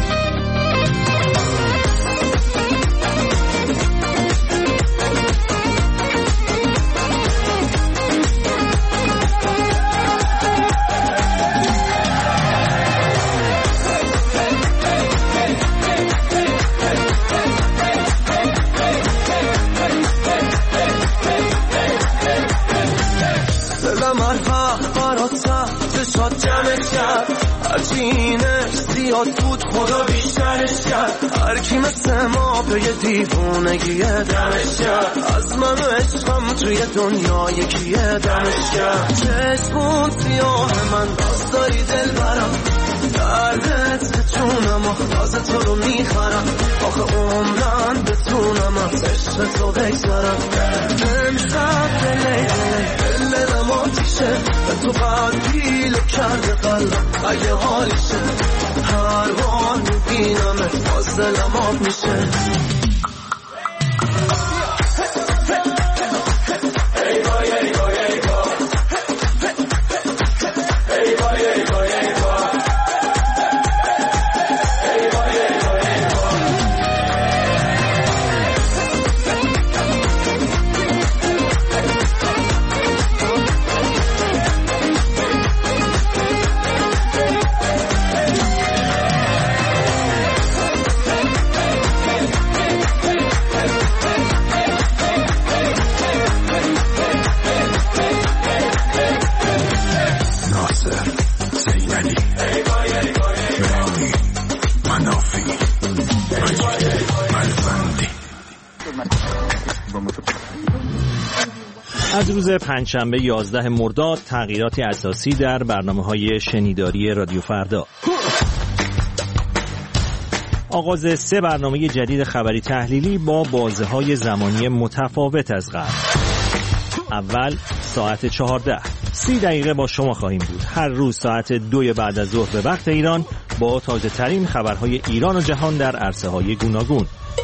هرچینش زیاد بود خدا بیشترش کرد، هرکی مثل ما به یه دیوونگی دمش کرد، از من و عشقم توی دنیا یکیه دمش کرد. چشمون سیاه من باز داری دل برم، دردت به جونم آخلاز تو رو میخرم، آخه عمرن بتونم از عشق تو بگذارم. امشب دلم آتیشه به تو قلبی کرده قلبم، اگه حالیشه هر بار میبینمت باز دلم آب میشه. از روز پنجشنبه 11 مرداد تغییراتی اساسی در برنامه‌های شنیداری رادیو فردا. آغاز 3 برنامه جدید خبری تحلیلی با بازه‌های زمانی متفاوت از قبل. اول ساعت 14 30 دقیقه با شما خواهیم بود. هر روز ساعت 2 بعد از ظهر به وقت ایران با تازه ترین خبرهای ایران و جهان در عرصه‌های گوناگون.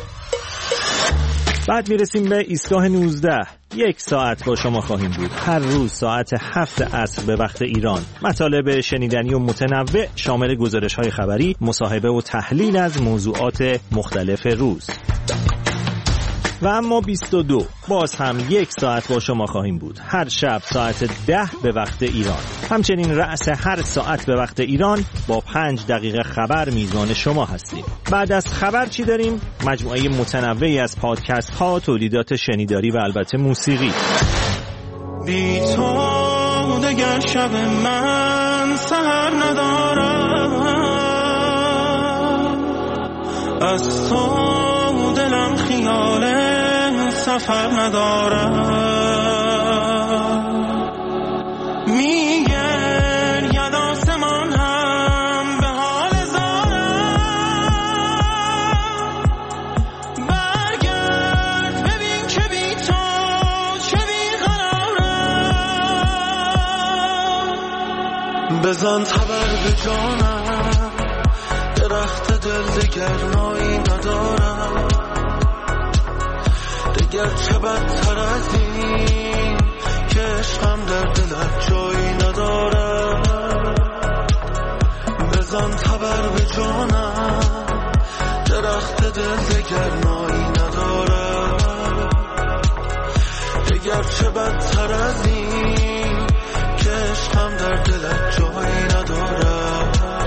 بعد میرسیم به ایستگاه 19. 1 ساعت با شما خواهیم بود. هر روز ساعت 7 عصر به وقت ایران. مطالب شنیدنی و متنوع شامل گزارش‌های خبری، مصاحبه و تحلیل از موضوعات مختلف روز. و اما 22 باز هم 1 ساعت با شما خواهیم بود. هر شب ساعت 10 به وقت ایران. همچنین رأس هر ساعت به وقت ایران با 5 دقیقه خبر میزبان شما هستیم. بعد از خبر چی داریم؟ مجموعه متنوعی از پادکست ها، تولیدات شنیداری و البته موسیقی. بی تو دگر شب من سحر ندارم، از تو دلم خیال سفر ندارم. میگن ید آسمان هم به حال زارم، برگرد ببین که بی تو چه بیقرارم. بزن تبر به جانم، درخت دل دگر نایی ندارم، دگر چه بدتر از این که عشقم در دلت جایی ندارم. بزن تبر به جانم، درخت دل دگر نایی ندارم، دگر چه بدتر از این که عشقم در دلت جایی ندارم.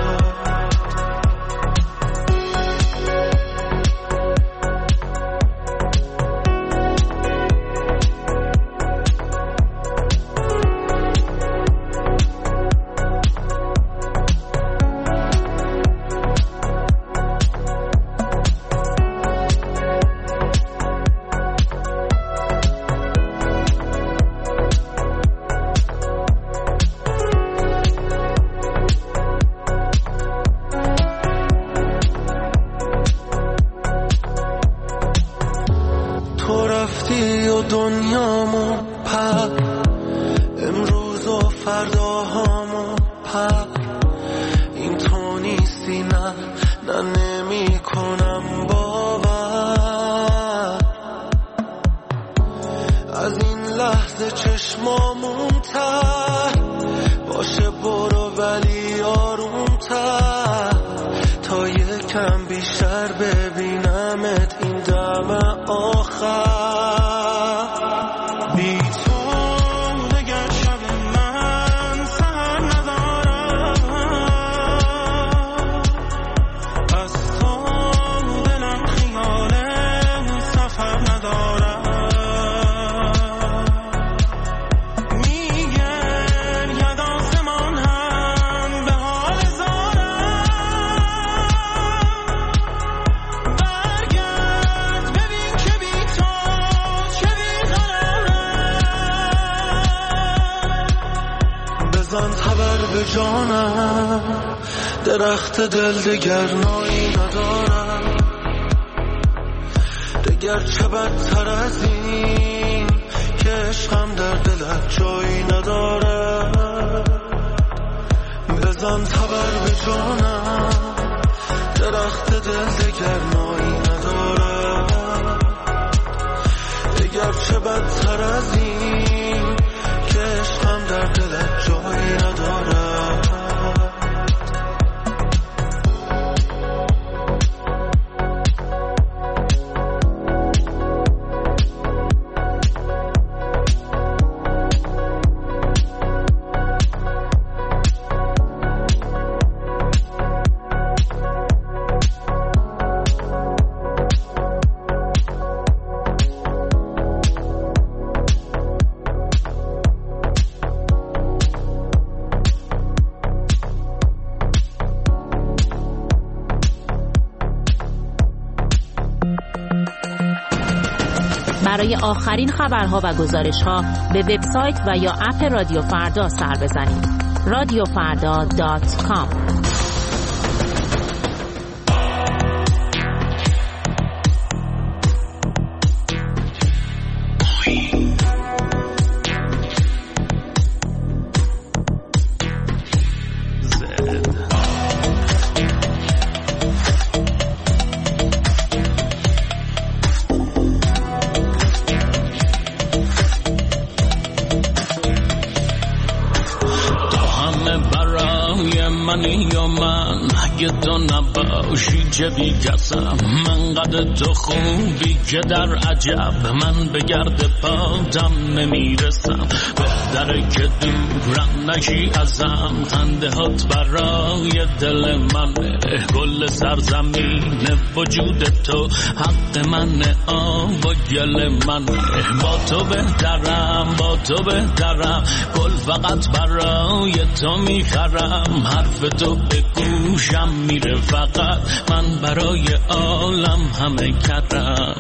درخت دل دگر نایی ندارم، دگر چه بدتر از این که عشقم در دلت جایی ندارم. بزن تبر به جانم، درخت دل دگر نایی ندارم، دگر چه بدتر از این که عشقم در دلت جایی ندارم. برای آخرین خبرها و گزارش‌ها به وبسایت و یا اپ رادیو فردا سر بزنید. radiofarda.com. اگه تو نباشی چه بی کسم، من قد تو خوبی که در عجب، من به گرد پاتم نمیرسم، بهتره که دورم نشی ازم، خنده هات برای دل منه، گل سرزمین وجود تو حق منه، آب و گل منه، با تو بهترم، با تو بهترم، گل فقط برای تو میخرم، حرف تو به گوشم میره فقط، من برای عالم همه کردم،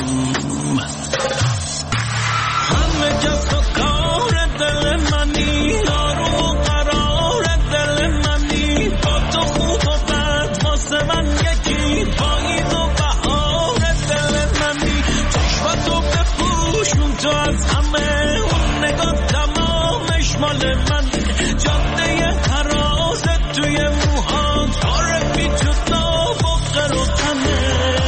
همه کس و کار دل منی، آروم و قرار دل منی، با تو خوب و بد واسه من یکی، پاییز و بهار دل منی، چشمتو بپوشون تو از همه، اون نگاه تمامش مال منه، جاده ترازت توی موهات، پاره بی تو ناف و قر و تنه.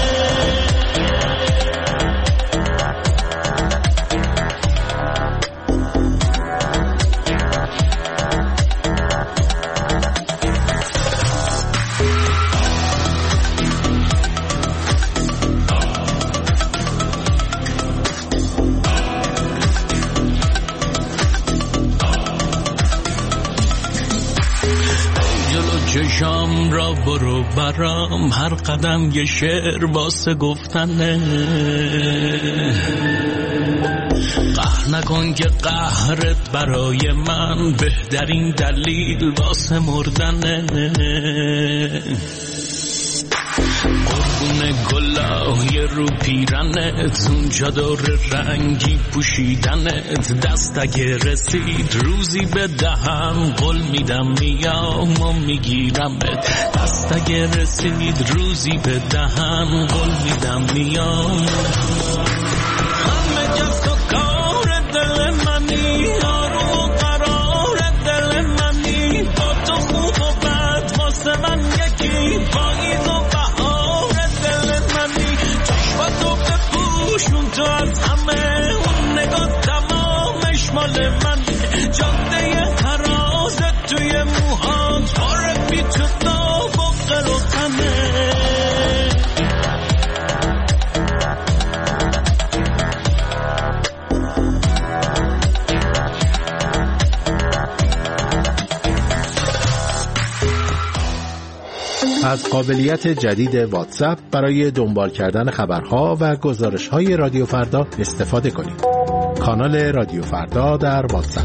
چشام را برو برام، هر قدم یه شعر واسه گفتنه، قهر نکن که قهرت برای من بهترین دلیل واسه مردنه، قربون گلای رو پیرنت، اون چادر رنگی پوشیدنت، دست اگه رسید روزی به دهم، قول میدم میام و میگیرمت، دست اگه رسید روزی به دهم، قول میدم میام، همه کس و کار دل منی، آروم و قرار دل منی، با تو خوب و بد واسه من یکی، پاییز و تو از همه، اون نگاه تمامش مال من، جاده ترازت توی موهات، پاره بی تو ناف و قر و تنه. از قابلیت جدید واتساپ برای دنبال کردن خبرها و گزارش‌های رادیو فردا استفاده کنید. کانال رادیو فردا در واتساپ.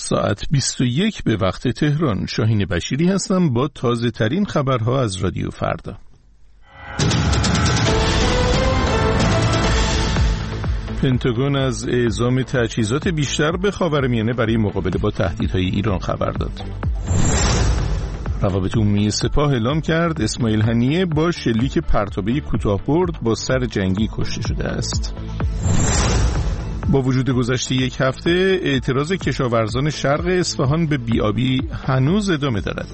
ساعت 21 به وقت تهران. شاهین بشیری هستم با تازه ترین خبرها از رادیو فردا. پنتاگون از اعزام تجهیزات بیشتر به خاورمیانه برای مقابله با تهدیدهای ایران خبر داد. روابط عمومی سپاه اعلام کرد اسماعیل هنیه با شلیک پرتابه کوتاه‌برد با سر جنگی کشته شده است. با وجود گذشت یک هفته اعتراض کشاورزان شرق اصفهان به بی‌آبی هنوز ادامه دارد.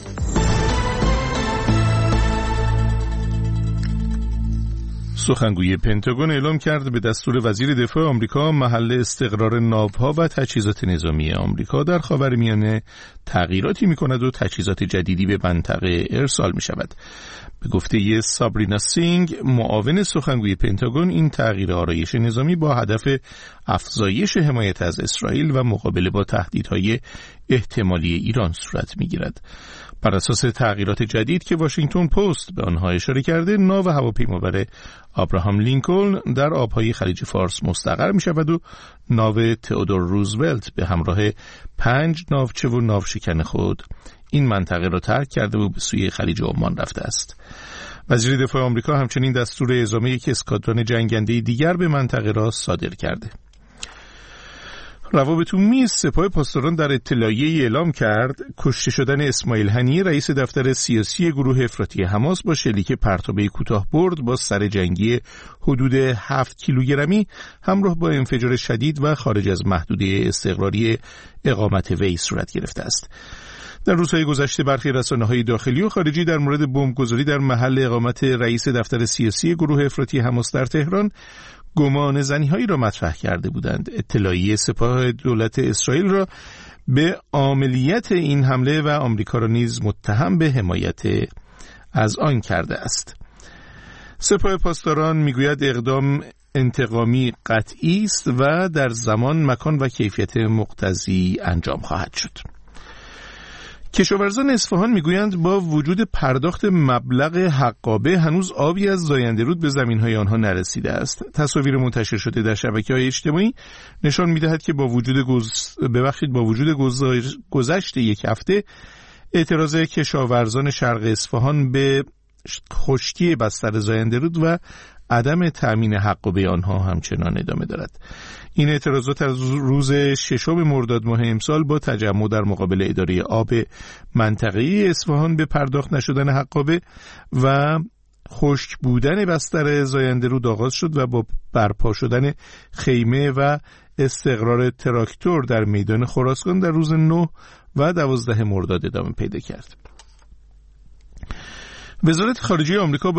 سخنگوی پنتاگون اعلام کرد به دستور وزیر دفاع آمریکا محل استقرار ناوها و تجهیزات نظامی آمریکا در خاورمیانه تغییراتی می‌کند و تجهیزات جدیدی به منطقه ارسال می‌شود. به گفته سابرینا سینگ معاون سخنگوی پنتاگون این تغییر آرایش نظامی با هدف افزایش حمایت از اسرائیل و مقابله با تهدیدهای احتمالی ایران صورت می‌گیرد. بر اساس تغییرات جدید که واشنگتن پست به آنها اشاره کرده، ناو هواپیمابر ابراهام لینکلن در آبهای خلیج فارس مستقر می شود و ناو تئودور روزولت به همراه 5 ناوچه و ناوشکن خود این منطقه را ترک کرده و به سوی خلیج عمان رفته است. وزیر دفاع آمریکا همچنین دستور اعزام یک اسکادران جنگنده دیگر به منطقه را صادر کرده. روابط عمومی سپاه پاسداران در اطلاعیه‌ای اعلام کرد کشته شدن اسماعیل هنیه رئیس دفتر سیاسی گروه افراطی حماس با شلیک پرتابه کوتاه‌برد با سر جنگی حدود 7 کیلوگرمی همراه با انفجار شدید و خارج از محدوده استقراری اقامت وی صورت گرفته است. در روزهای گذشته برخی رسانه‌های داخلی و خارجی در مورد بمبگذاری در محل اقامت رئیس دفتر سیاسی گروه افراطی حماس در تهران گمان زنی‌هایی را مطرح کرده بودند. اطلاعیه سپاه دولت اسرائیل را به عاملیت این حمله و آمریکا را نیز متهم به حمایت از آن کرده است. سپاه پاسداران میگوید اقدام انتقامی قطعی است و در زمان، مکان و کیفیت مقتضی انجام خواهد شد. کشاورزان اصفهان میگویند با وجود پرداخت مبلغ حقابه هنوز آبی از زاینده رود به زمین‌های آنها نرسیده است. تصاویر منتشر شده در شبکه‌های اجتماعی نشان می‌دهد که با وجود گذشت یک هفته اعتراض کشاورزان شرق اصفهان به خشکی بستر زاینده رود و عدم تأمین حقابه آنها همچنان ادامه دارد. این اعتراضات از روز 6 مرداد ماه امسال با تجمع در مقابل اداره آب منطقه‌ای اصفهان به پرداخت نشدن حقابه و خشک بودن بستر زاینده رود آغاز شد و با برپا شدن خیمه و استقرار تراکتور در میدان خراسان در روز 9 و 12 مرداد ادامه پیدا کرد. وزارت خارجه آمریکا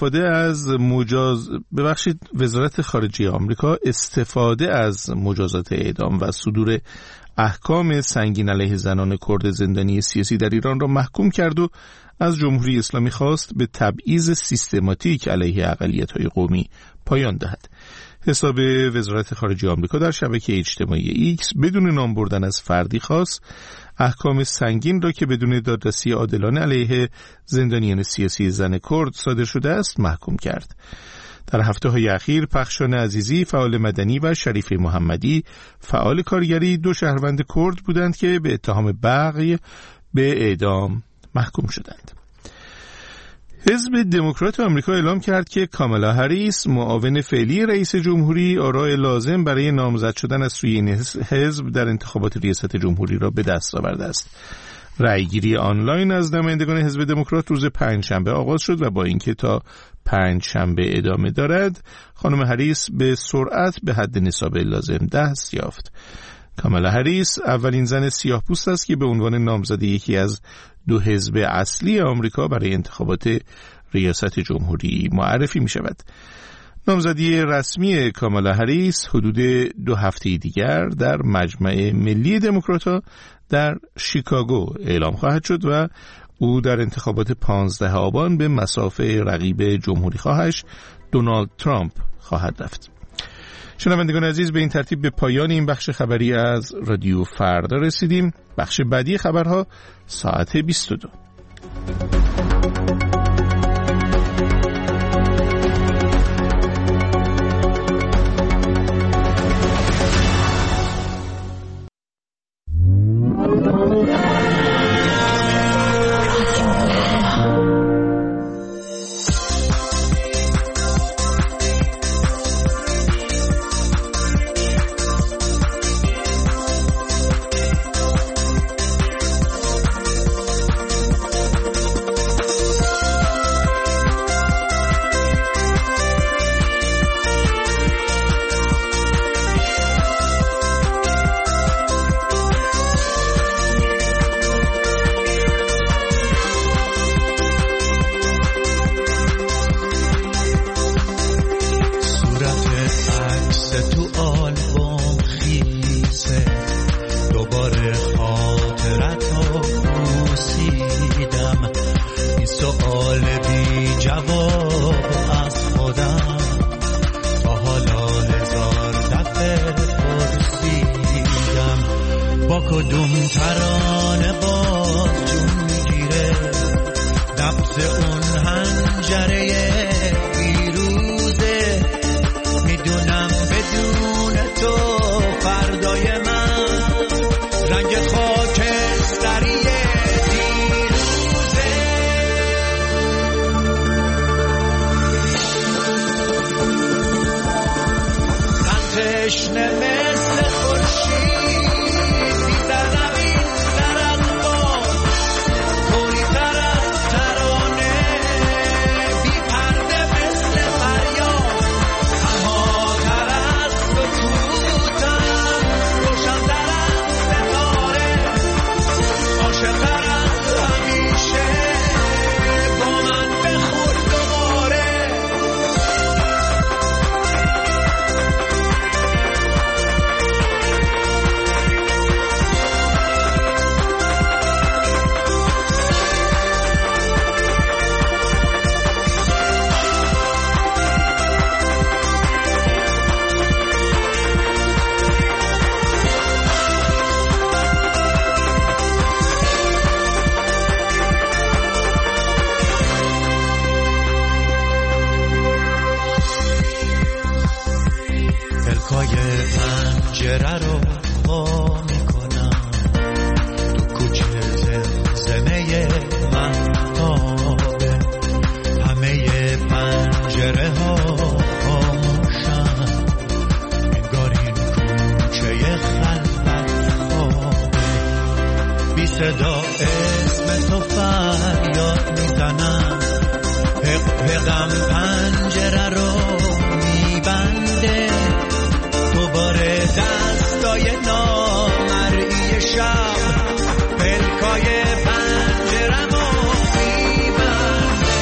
استفاده از مجازات اعدام و صدور احکام سنگین علیه زنان کرد زندانی سیاسی در ایران را محکوم کرد و از جمهوری اسلامی خواست به تبعیض سیستماتیک علیه اقلیت‌های قومی پایان دهد. حساب وزارت خارجه آمریکا در شبکه اجتماعی ایکس بدون نام بردن از فردی خاص احکام سنگین را که بدون دادرسی عادلانه علیه زندانیان سیاسی زن کرد صادر شده است محکوم کرد. در هفته‌های اخیر پخشان عزیزی فعال مدنی و شریف محمدی فعال کارگری 2 شهروند کرد بودند که به اتهام بغی به اعدام محکوم شدند. حزب دموکرات آمریکا اعلام کرد که کامالا هریس معاون فعلی رئیس جمهوری آراء لازم برای نامزد شدن از سوی این حزب در انتخابات ریاست جمهوری را به دست آورده است. رأیگیری آنلاین از نمایندگان حزب دموکرات روز 5 شنبه آغاز شد و با اینکه تا 5 شنبه ادامه دارد، خانم هریس به سرعت به حد نصاب لازم دست یافت. کامالا هریس اولین زن سیاه‌پوست است که به عنوان نامزد یکی از 2 حزب اصلی آمریکا برای انتخابات ریاست جمهوری معرفی می شود. نامزدی رسمی کامالا هریس حدود 2 هفته دیگر در مجمع ملی دموکرات‌ها در شیکاگو اعلام خواهد شد و او در انتخابات 15 آبان به مصافه رقیب جمهوری خواهش دونالد ترامپ خواهد رفت. شنوندگان عزیز، به این ترتیب به پایان این بخش خبری از رادیو فردا رسیدیم. بخش بعدی خبرها ساعت 22. با کدوم ترانه باز جون میگیره نبض اون حنجره پیروزه میدونم بدون تو فردای من رنگ خاکستری دیروزه من تشنه مثل خورشید پنجره رو وا میکنم تو کوچه زمزمه مهتابه همه پنجره ها خاموشن انگار این کوچه خلوت خوابه بی صدا اسم تو فریاد میزنم حقم پنجره رو میبنده دوباره دستای نامرئی شب پلکای پنجرمو میبنده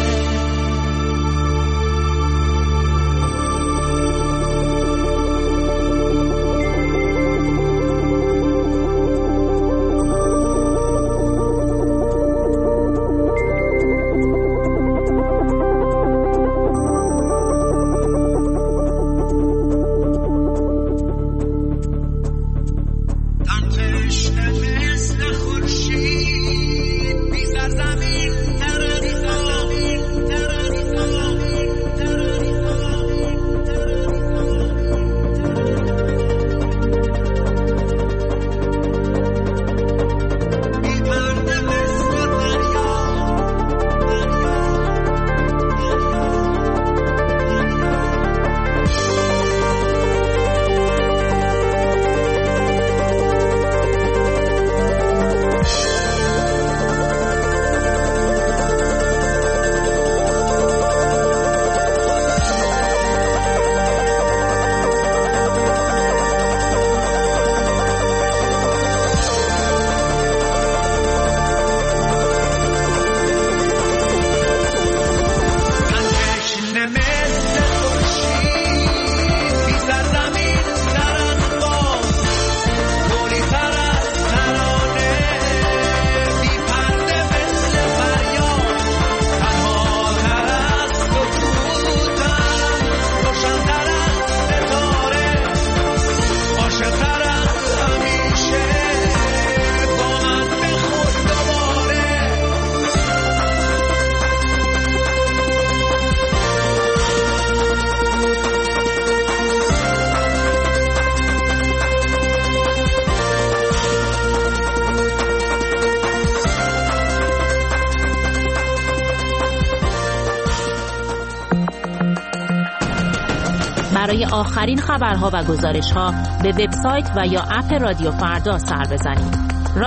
برای آخرین خبرها و گزارش‌ها به وبسایت و یا اپ رادیو فردا سر بزنید.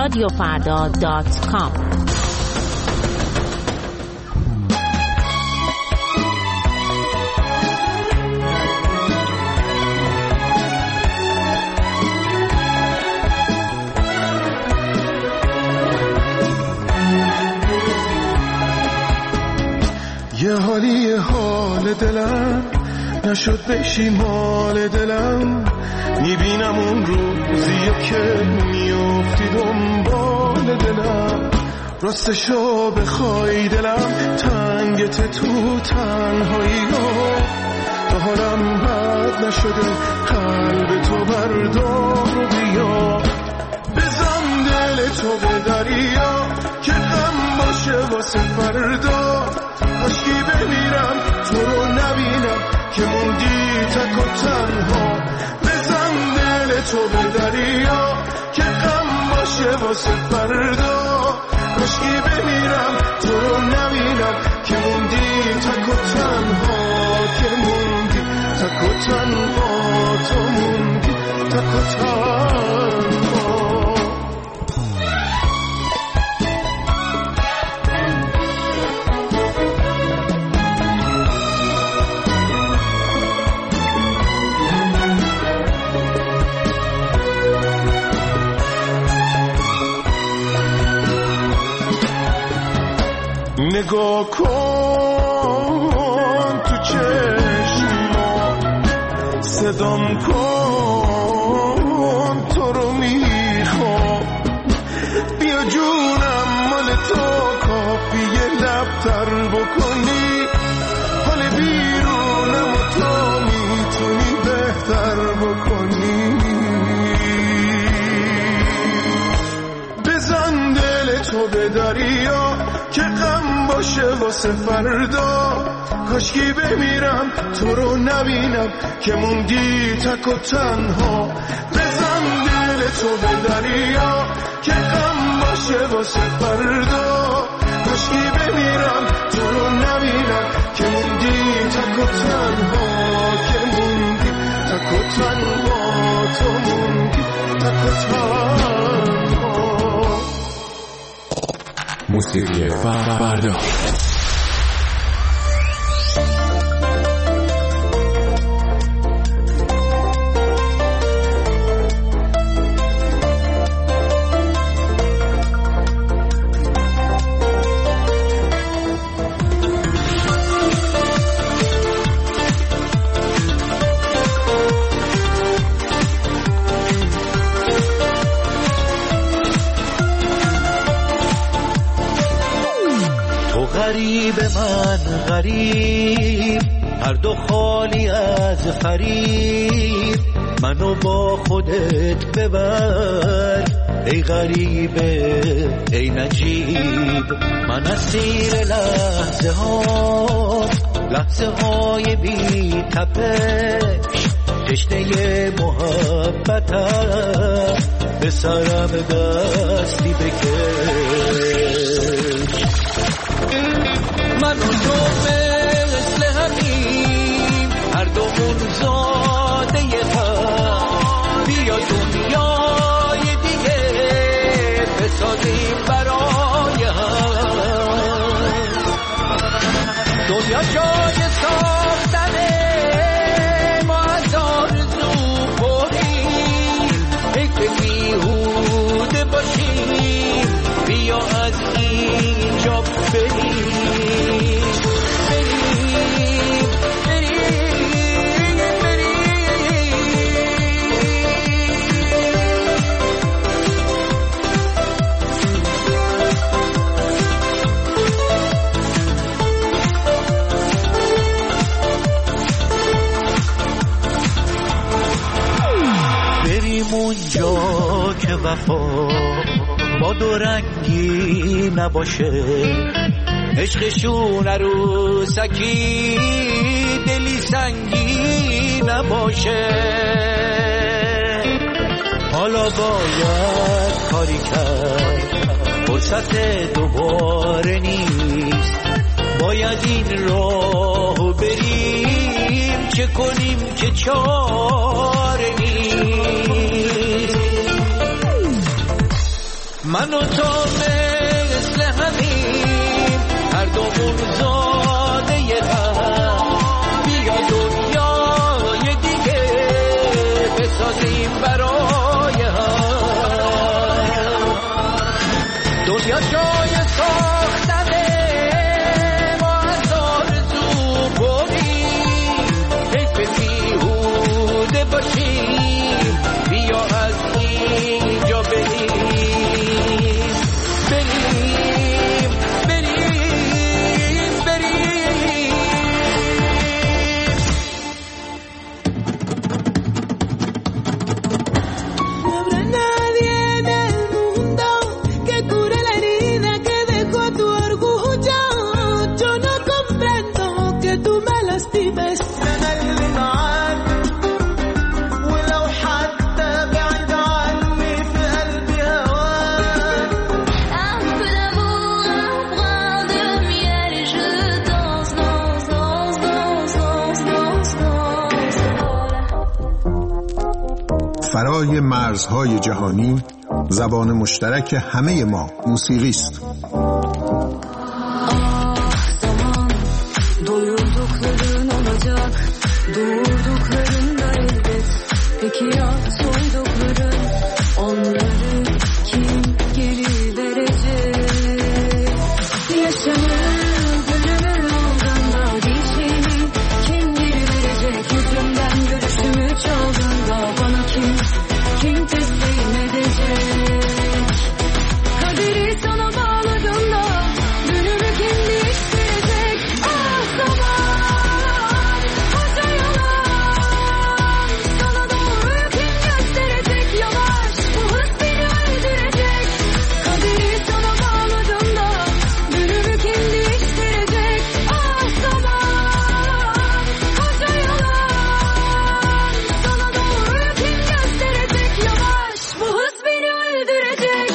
radiofarda.com. یه حالی حال دلم نشد بشی مال دلم، میبینم اون روزیه که میافتی دنبال دلم، راستشو بخوای دلم تنگت تو تنهایی ها، تا حالم بد نشده قلب تو بردار و بیا تو به دریا که غم باشه واسه فردا. کاشکی بمیرم تو رو نبینم که موندی تک و تنها. بزن دل تو به دریا که غم باشه واسه فردا. کاشکی بمیرم تو رو نبینم که موندی تک و تنها. که موندی تک و تنها. تو موندی تک و تنها. نگاه کن تو چشما، صدام کن تو رو میخوام. بیا جونم مال تو کافیه لبتر بکنی. حال بیرونم و تو میتونی بهتر بکنی. بزن دل تو به دریا که غم باشه واسه فردا. کاشکی بمیرم تو رو نبینم که موندی تک و تنها. بزن دل تو به دریا که غم باشه واسه فردا. کاشکی بمیرم تو رو نبینم که موندی تک و تنها. که موندی تک و تنها. تو موندی تک و تنها. موسیقی فردا. غریب من غریب، هر دو خالی از فریب. منو با خودت ببر ای غریبه ای نجیب. من اسیر لحظه ها، لحظه های بی تپش. تشنه محبتم به سرم دستی بکش. من و تو مثل همیم، هر دومون زاده هم. بیا دنیای دیگه بسازیم برای هم. دنیا جای ساختنه، ما از آرزو بریم. ای که بیهوده باشیم، بیا از اینجا بریم. اونجا که وفا با دو رنگی نباشه. عشقشون عروسکی دلی سنگی نباشه. حالا باید کاری کرد، فرصت دوباره نیست. باید این راهو بریم، چه کنیم که چاره نیست. من و تو مثل همیم، هر دومون زاده هم. بیا دنیای دیگه بسازیم برای هم. دنیا جای ساختنه، ما از آرزو بریم. حیف بیهوده باشیم، بیا از اینجا بریم. برای مرزهای جهانی زبان مشترک همه ما موسیقی است. Doyurdukların olacak, doğurduklarında elbet. Peki ya soydukların, onları kim geri verecek? Yaşamın ölümün olduğunda dişini kim geri verecek? Yüzümden görüşümü çaldığında bana kim teslim edecek? Kaderi sana bağladığında dönümü kim değiştirecek? Ah zaman, koca yalan, sana doğruyu kim gösterecek? Yavaş, bu hız beni öldürecek. Kaderi sana bağladığında dönümü kim değiştirecek? Ah zaman, koca yalan, sana doğruyu kim gösterecek? Yavaş, bu hız beni öldürecek.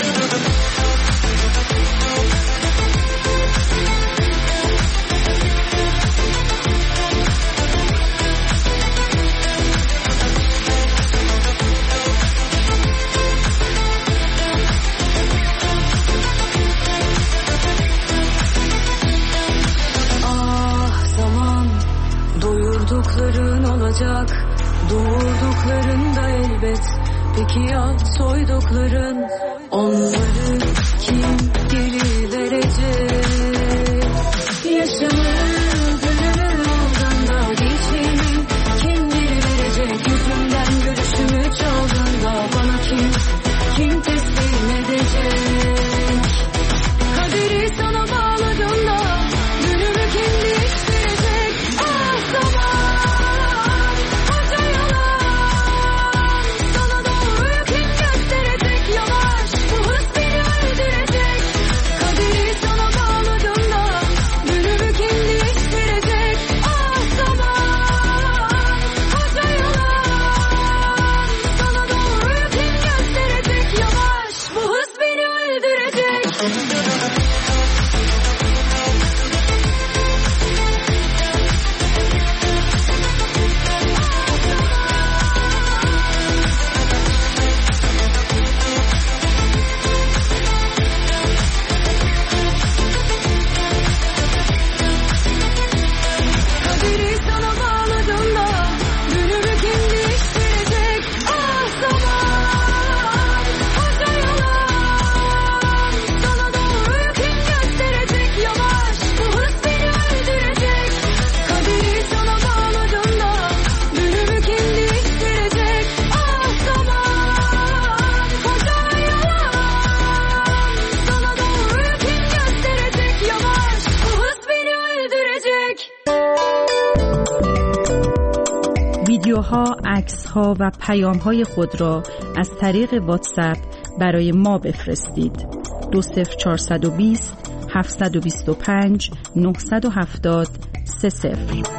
Ah zaman, doyurdukların olacak, doğurdukların da elbet. Peki ya soydukların, onları kim geri verecek? Yaşamın ölümün olduğunda dişini kim geri verecek? Yüzümden görüşümü çaldığında bana kim teslim edecek? Kaderi sana bağladığında dönümü kim değiştirecek? Ah zaman, koca yalan, sana doğruyu kim gösterecek? Yavaş, bu hız beni öldürecek. Kaderi sana bağladığında dönümü kim değiştirecek? Ah zaman, koca yalan, sana doğruyu kim gösterecek? Yavaş, bu hız beni öldürecek. Kaderi sana bağladığında dönümü kim değiştirecek? Ah zaman, koca yalan, sana doğruyu kim gösterecek? Yavaş, bu hız beni öldürecek. Kaderi sana bağladığında dönümü kim değiştirecek? Ah zaman, koca yalan, sana doğruyu kim gösterecek? Yavaş, bu hız beni öldürecek. ویدیوها، عکس‌ها و پیام‌های خود را از طریق واتساپ برای ما بفرستید. 20420 725 970 30.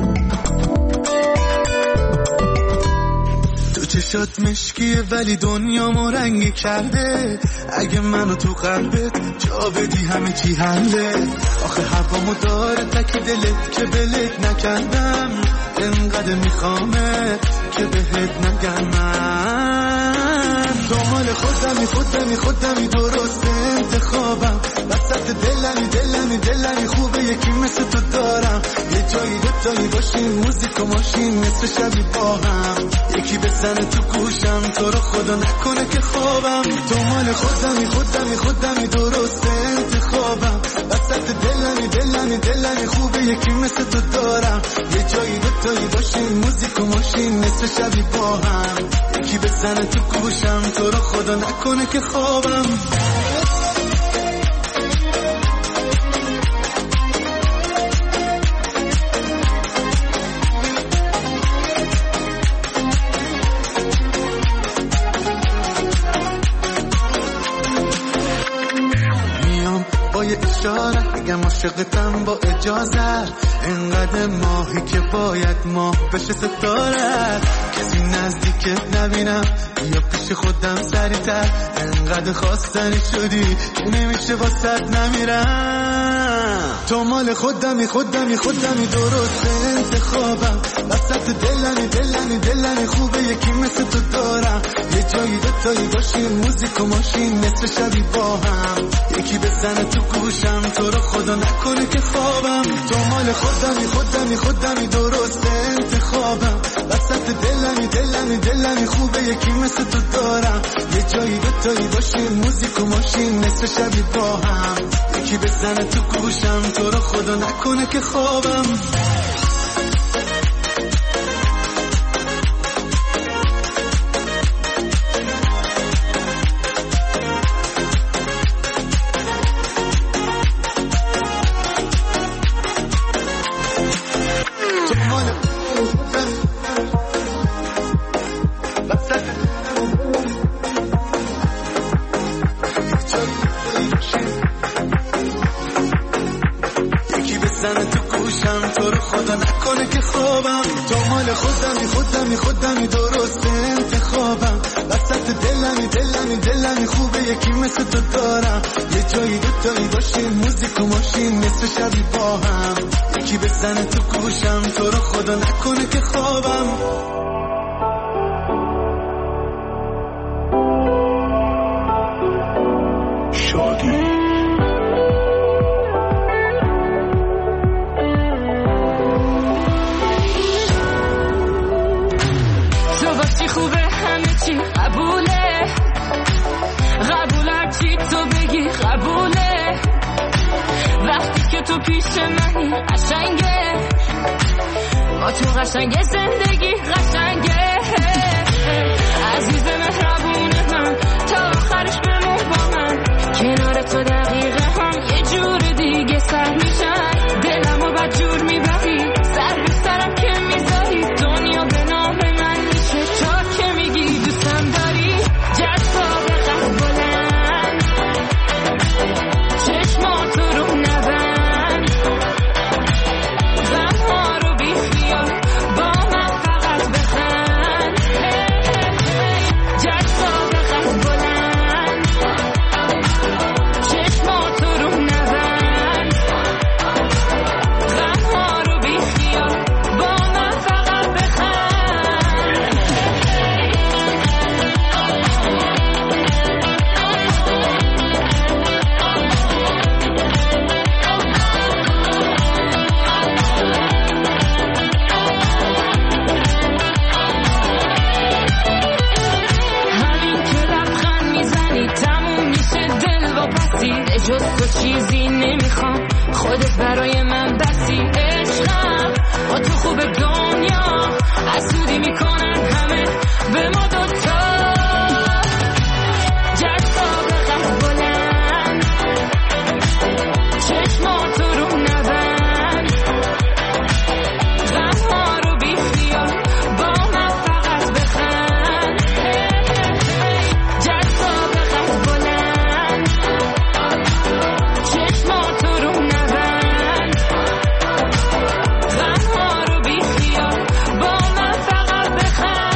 تو چشات مشکیه ولی دنیامو رنگی کرده. اگه منو تو قلبت جا بدی همه چی حله. آخه هوامو داره تک دلت که بلت نکردم. انقدر میخوامه که بهت نگم من. دنبال خودمی درست انتخابم. وسط دلمی خوبه یکی مثل تو دارم. یه جایی دوتایی باشیم موزیک و ماشین مثل شبی با هم. یکی بزنه تو گوشم تو رو خدا نکنه که خوابم. دنبال خودمی درست انتخابم. وسط دلمی خوبه یکی مثل تو دارم. یه جایی دوتایی باشیم موزیک و ماشین مثل شبی با هم. یکی بزنه تو گوشم تو رو خدا نکنه که خوابم. با یه اشاره بگم عاشقتم با اجازت. انقدر ماهی که باید ماه بشه ستاره. کسی نزدیکت نبینم یا پیش خودم سریعتر. انقدر خواستنی شدی نمیشه واسط نمیرم. تو مال خودمی درست انتخابم، وسط دلمی خوبه یکی مثل تو دارم، یه جایی دوتایی باشیم موزیک و ماشین نصف شبی با هم، یکی بزنه تو گوشم تو رو خدا نکنه که خوابم. تو مال خودمی درست انتخابم، وسط دلمی خوبه یکی مثل تو دارم، یه جایی دوتایی باشیم موزیک و ماشین نصف شبی با هم، یکی بزنه تو گوشم تو رو خدا نکنه که خوابم. خودمی درست انتخابم، وسط دلمی خوبه یکی مثل تو دارم، یه جایی دوتایی باشیم موزیک و ماشین نصف شبی با هم، یکی بزنه تو گوشم تو رو خدا نکنه که خوابم. تو پیش منی قشنگه، با تو قشنگه زندگی قشنگه، عزیز مهربون من تا آخرش بمون با من، کنار تو دقیقه هم یه جور دیگه سر میشن، دلمو بدجور میبری سر به سرم که میذاری، دنیا به نام من میشه تا که میگی دوستم داری، جذاب قد بلند چشماتو رو نبند، جز تو چیزی نمیخوام، خودت برای من بسی، عشقم با تو خوب دنیا حسودی میکنن همه به ما دوتا، جذاب قد بلند چشماتو رو نبند، غمها رو بی خیال با من فقط بخند، جذاب قد بلند چشماتو رو نبند، غمها رو بی خیال با من فقط بخند.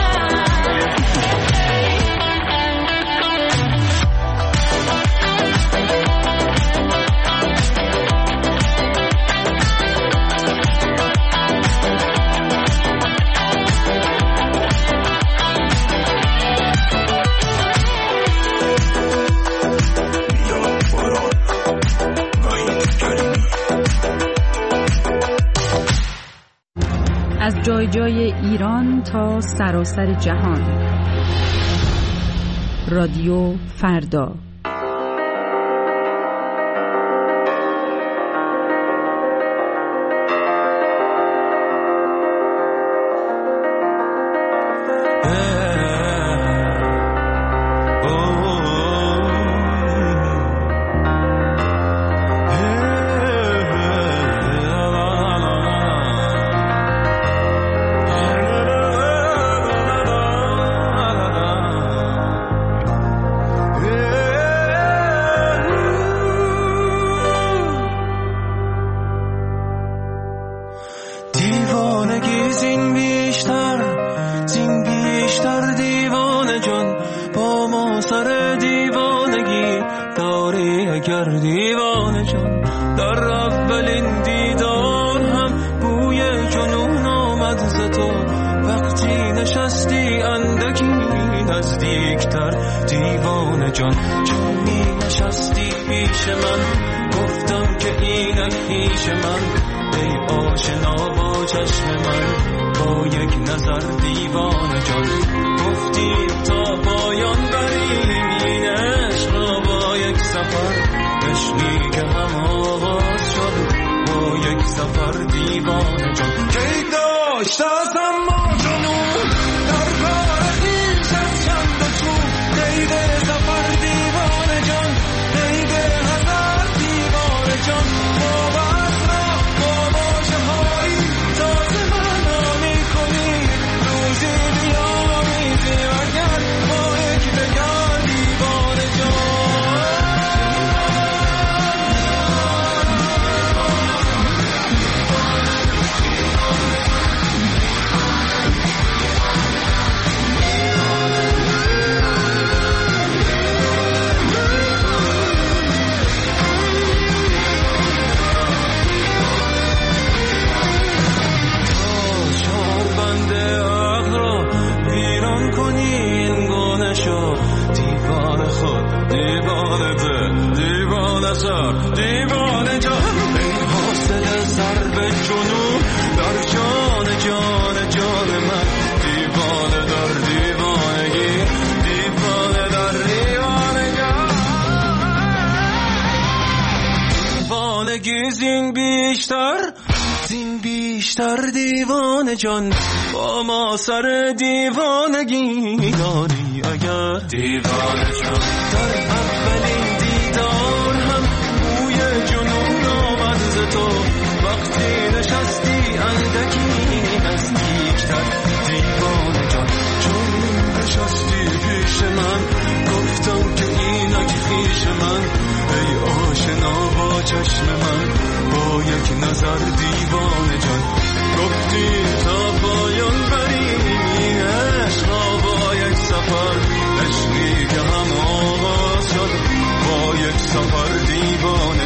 از جای جای ایران تا سراسر جهان، رادیو فردا. دیوانه جان در اولین دیدار هم بوی جنون آمد ز تو، وقتی نشستی اندکی نزدیکتر دیوانه جان، چون می نشستی پیش من گفتم که اینک پیش من، ای آشنا با چشم من با یک نظر دیوانه جان، گفتی تا پایان بریم این عشق را با یک سفر، عشقی که هم آغاز شد با یک سفر دیوانه جان، کی داشت از اما جنون در کار خویش از چند و چون، قید سفر دیوانه جان، قید هزار دیوانه جان، با بس را با باشه هایی تازه معنا می کنی، روزی بیا میزی وگر با یک دگر دیوانه جان. دیوانه خود دیوانه ده دیوانه سر دیوانه جان، ای حاصل ضرب جنون در جان جان جان من، دیوانه در دیوانگی دیوانه در دیوانه جان، دیوانگی زین بیشتر دیوانه جان، با ما سر دیوانگی داری اگر دیوانه جان، در اولین دیدار هم بوی جنون آمد ز تو، وقتی نشستی اندکی نزدیکتر دیوانه جان، چون نشستی پیش من گفتم که اینک خویش من، ای آشنا با چشم من با یک نظر دیوانه جان، گفتی تا پایان بریم این عشق را با یک سفر، عشقی که هم آغاز شد با یک سفر دیوانه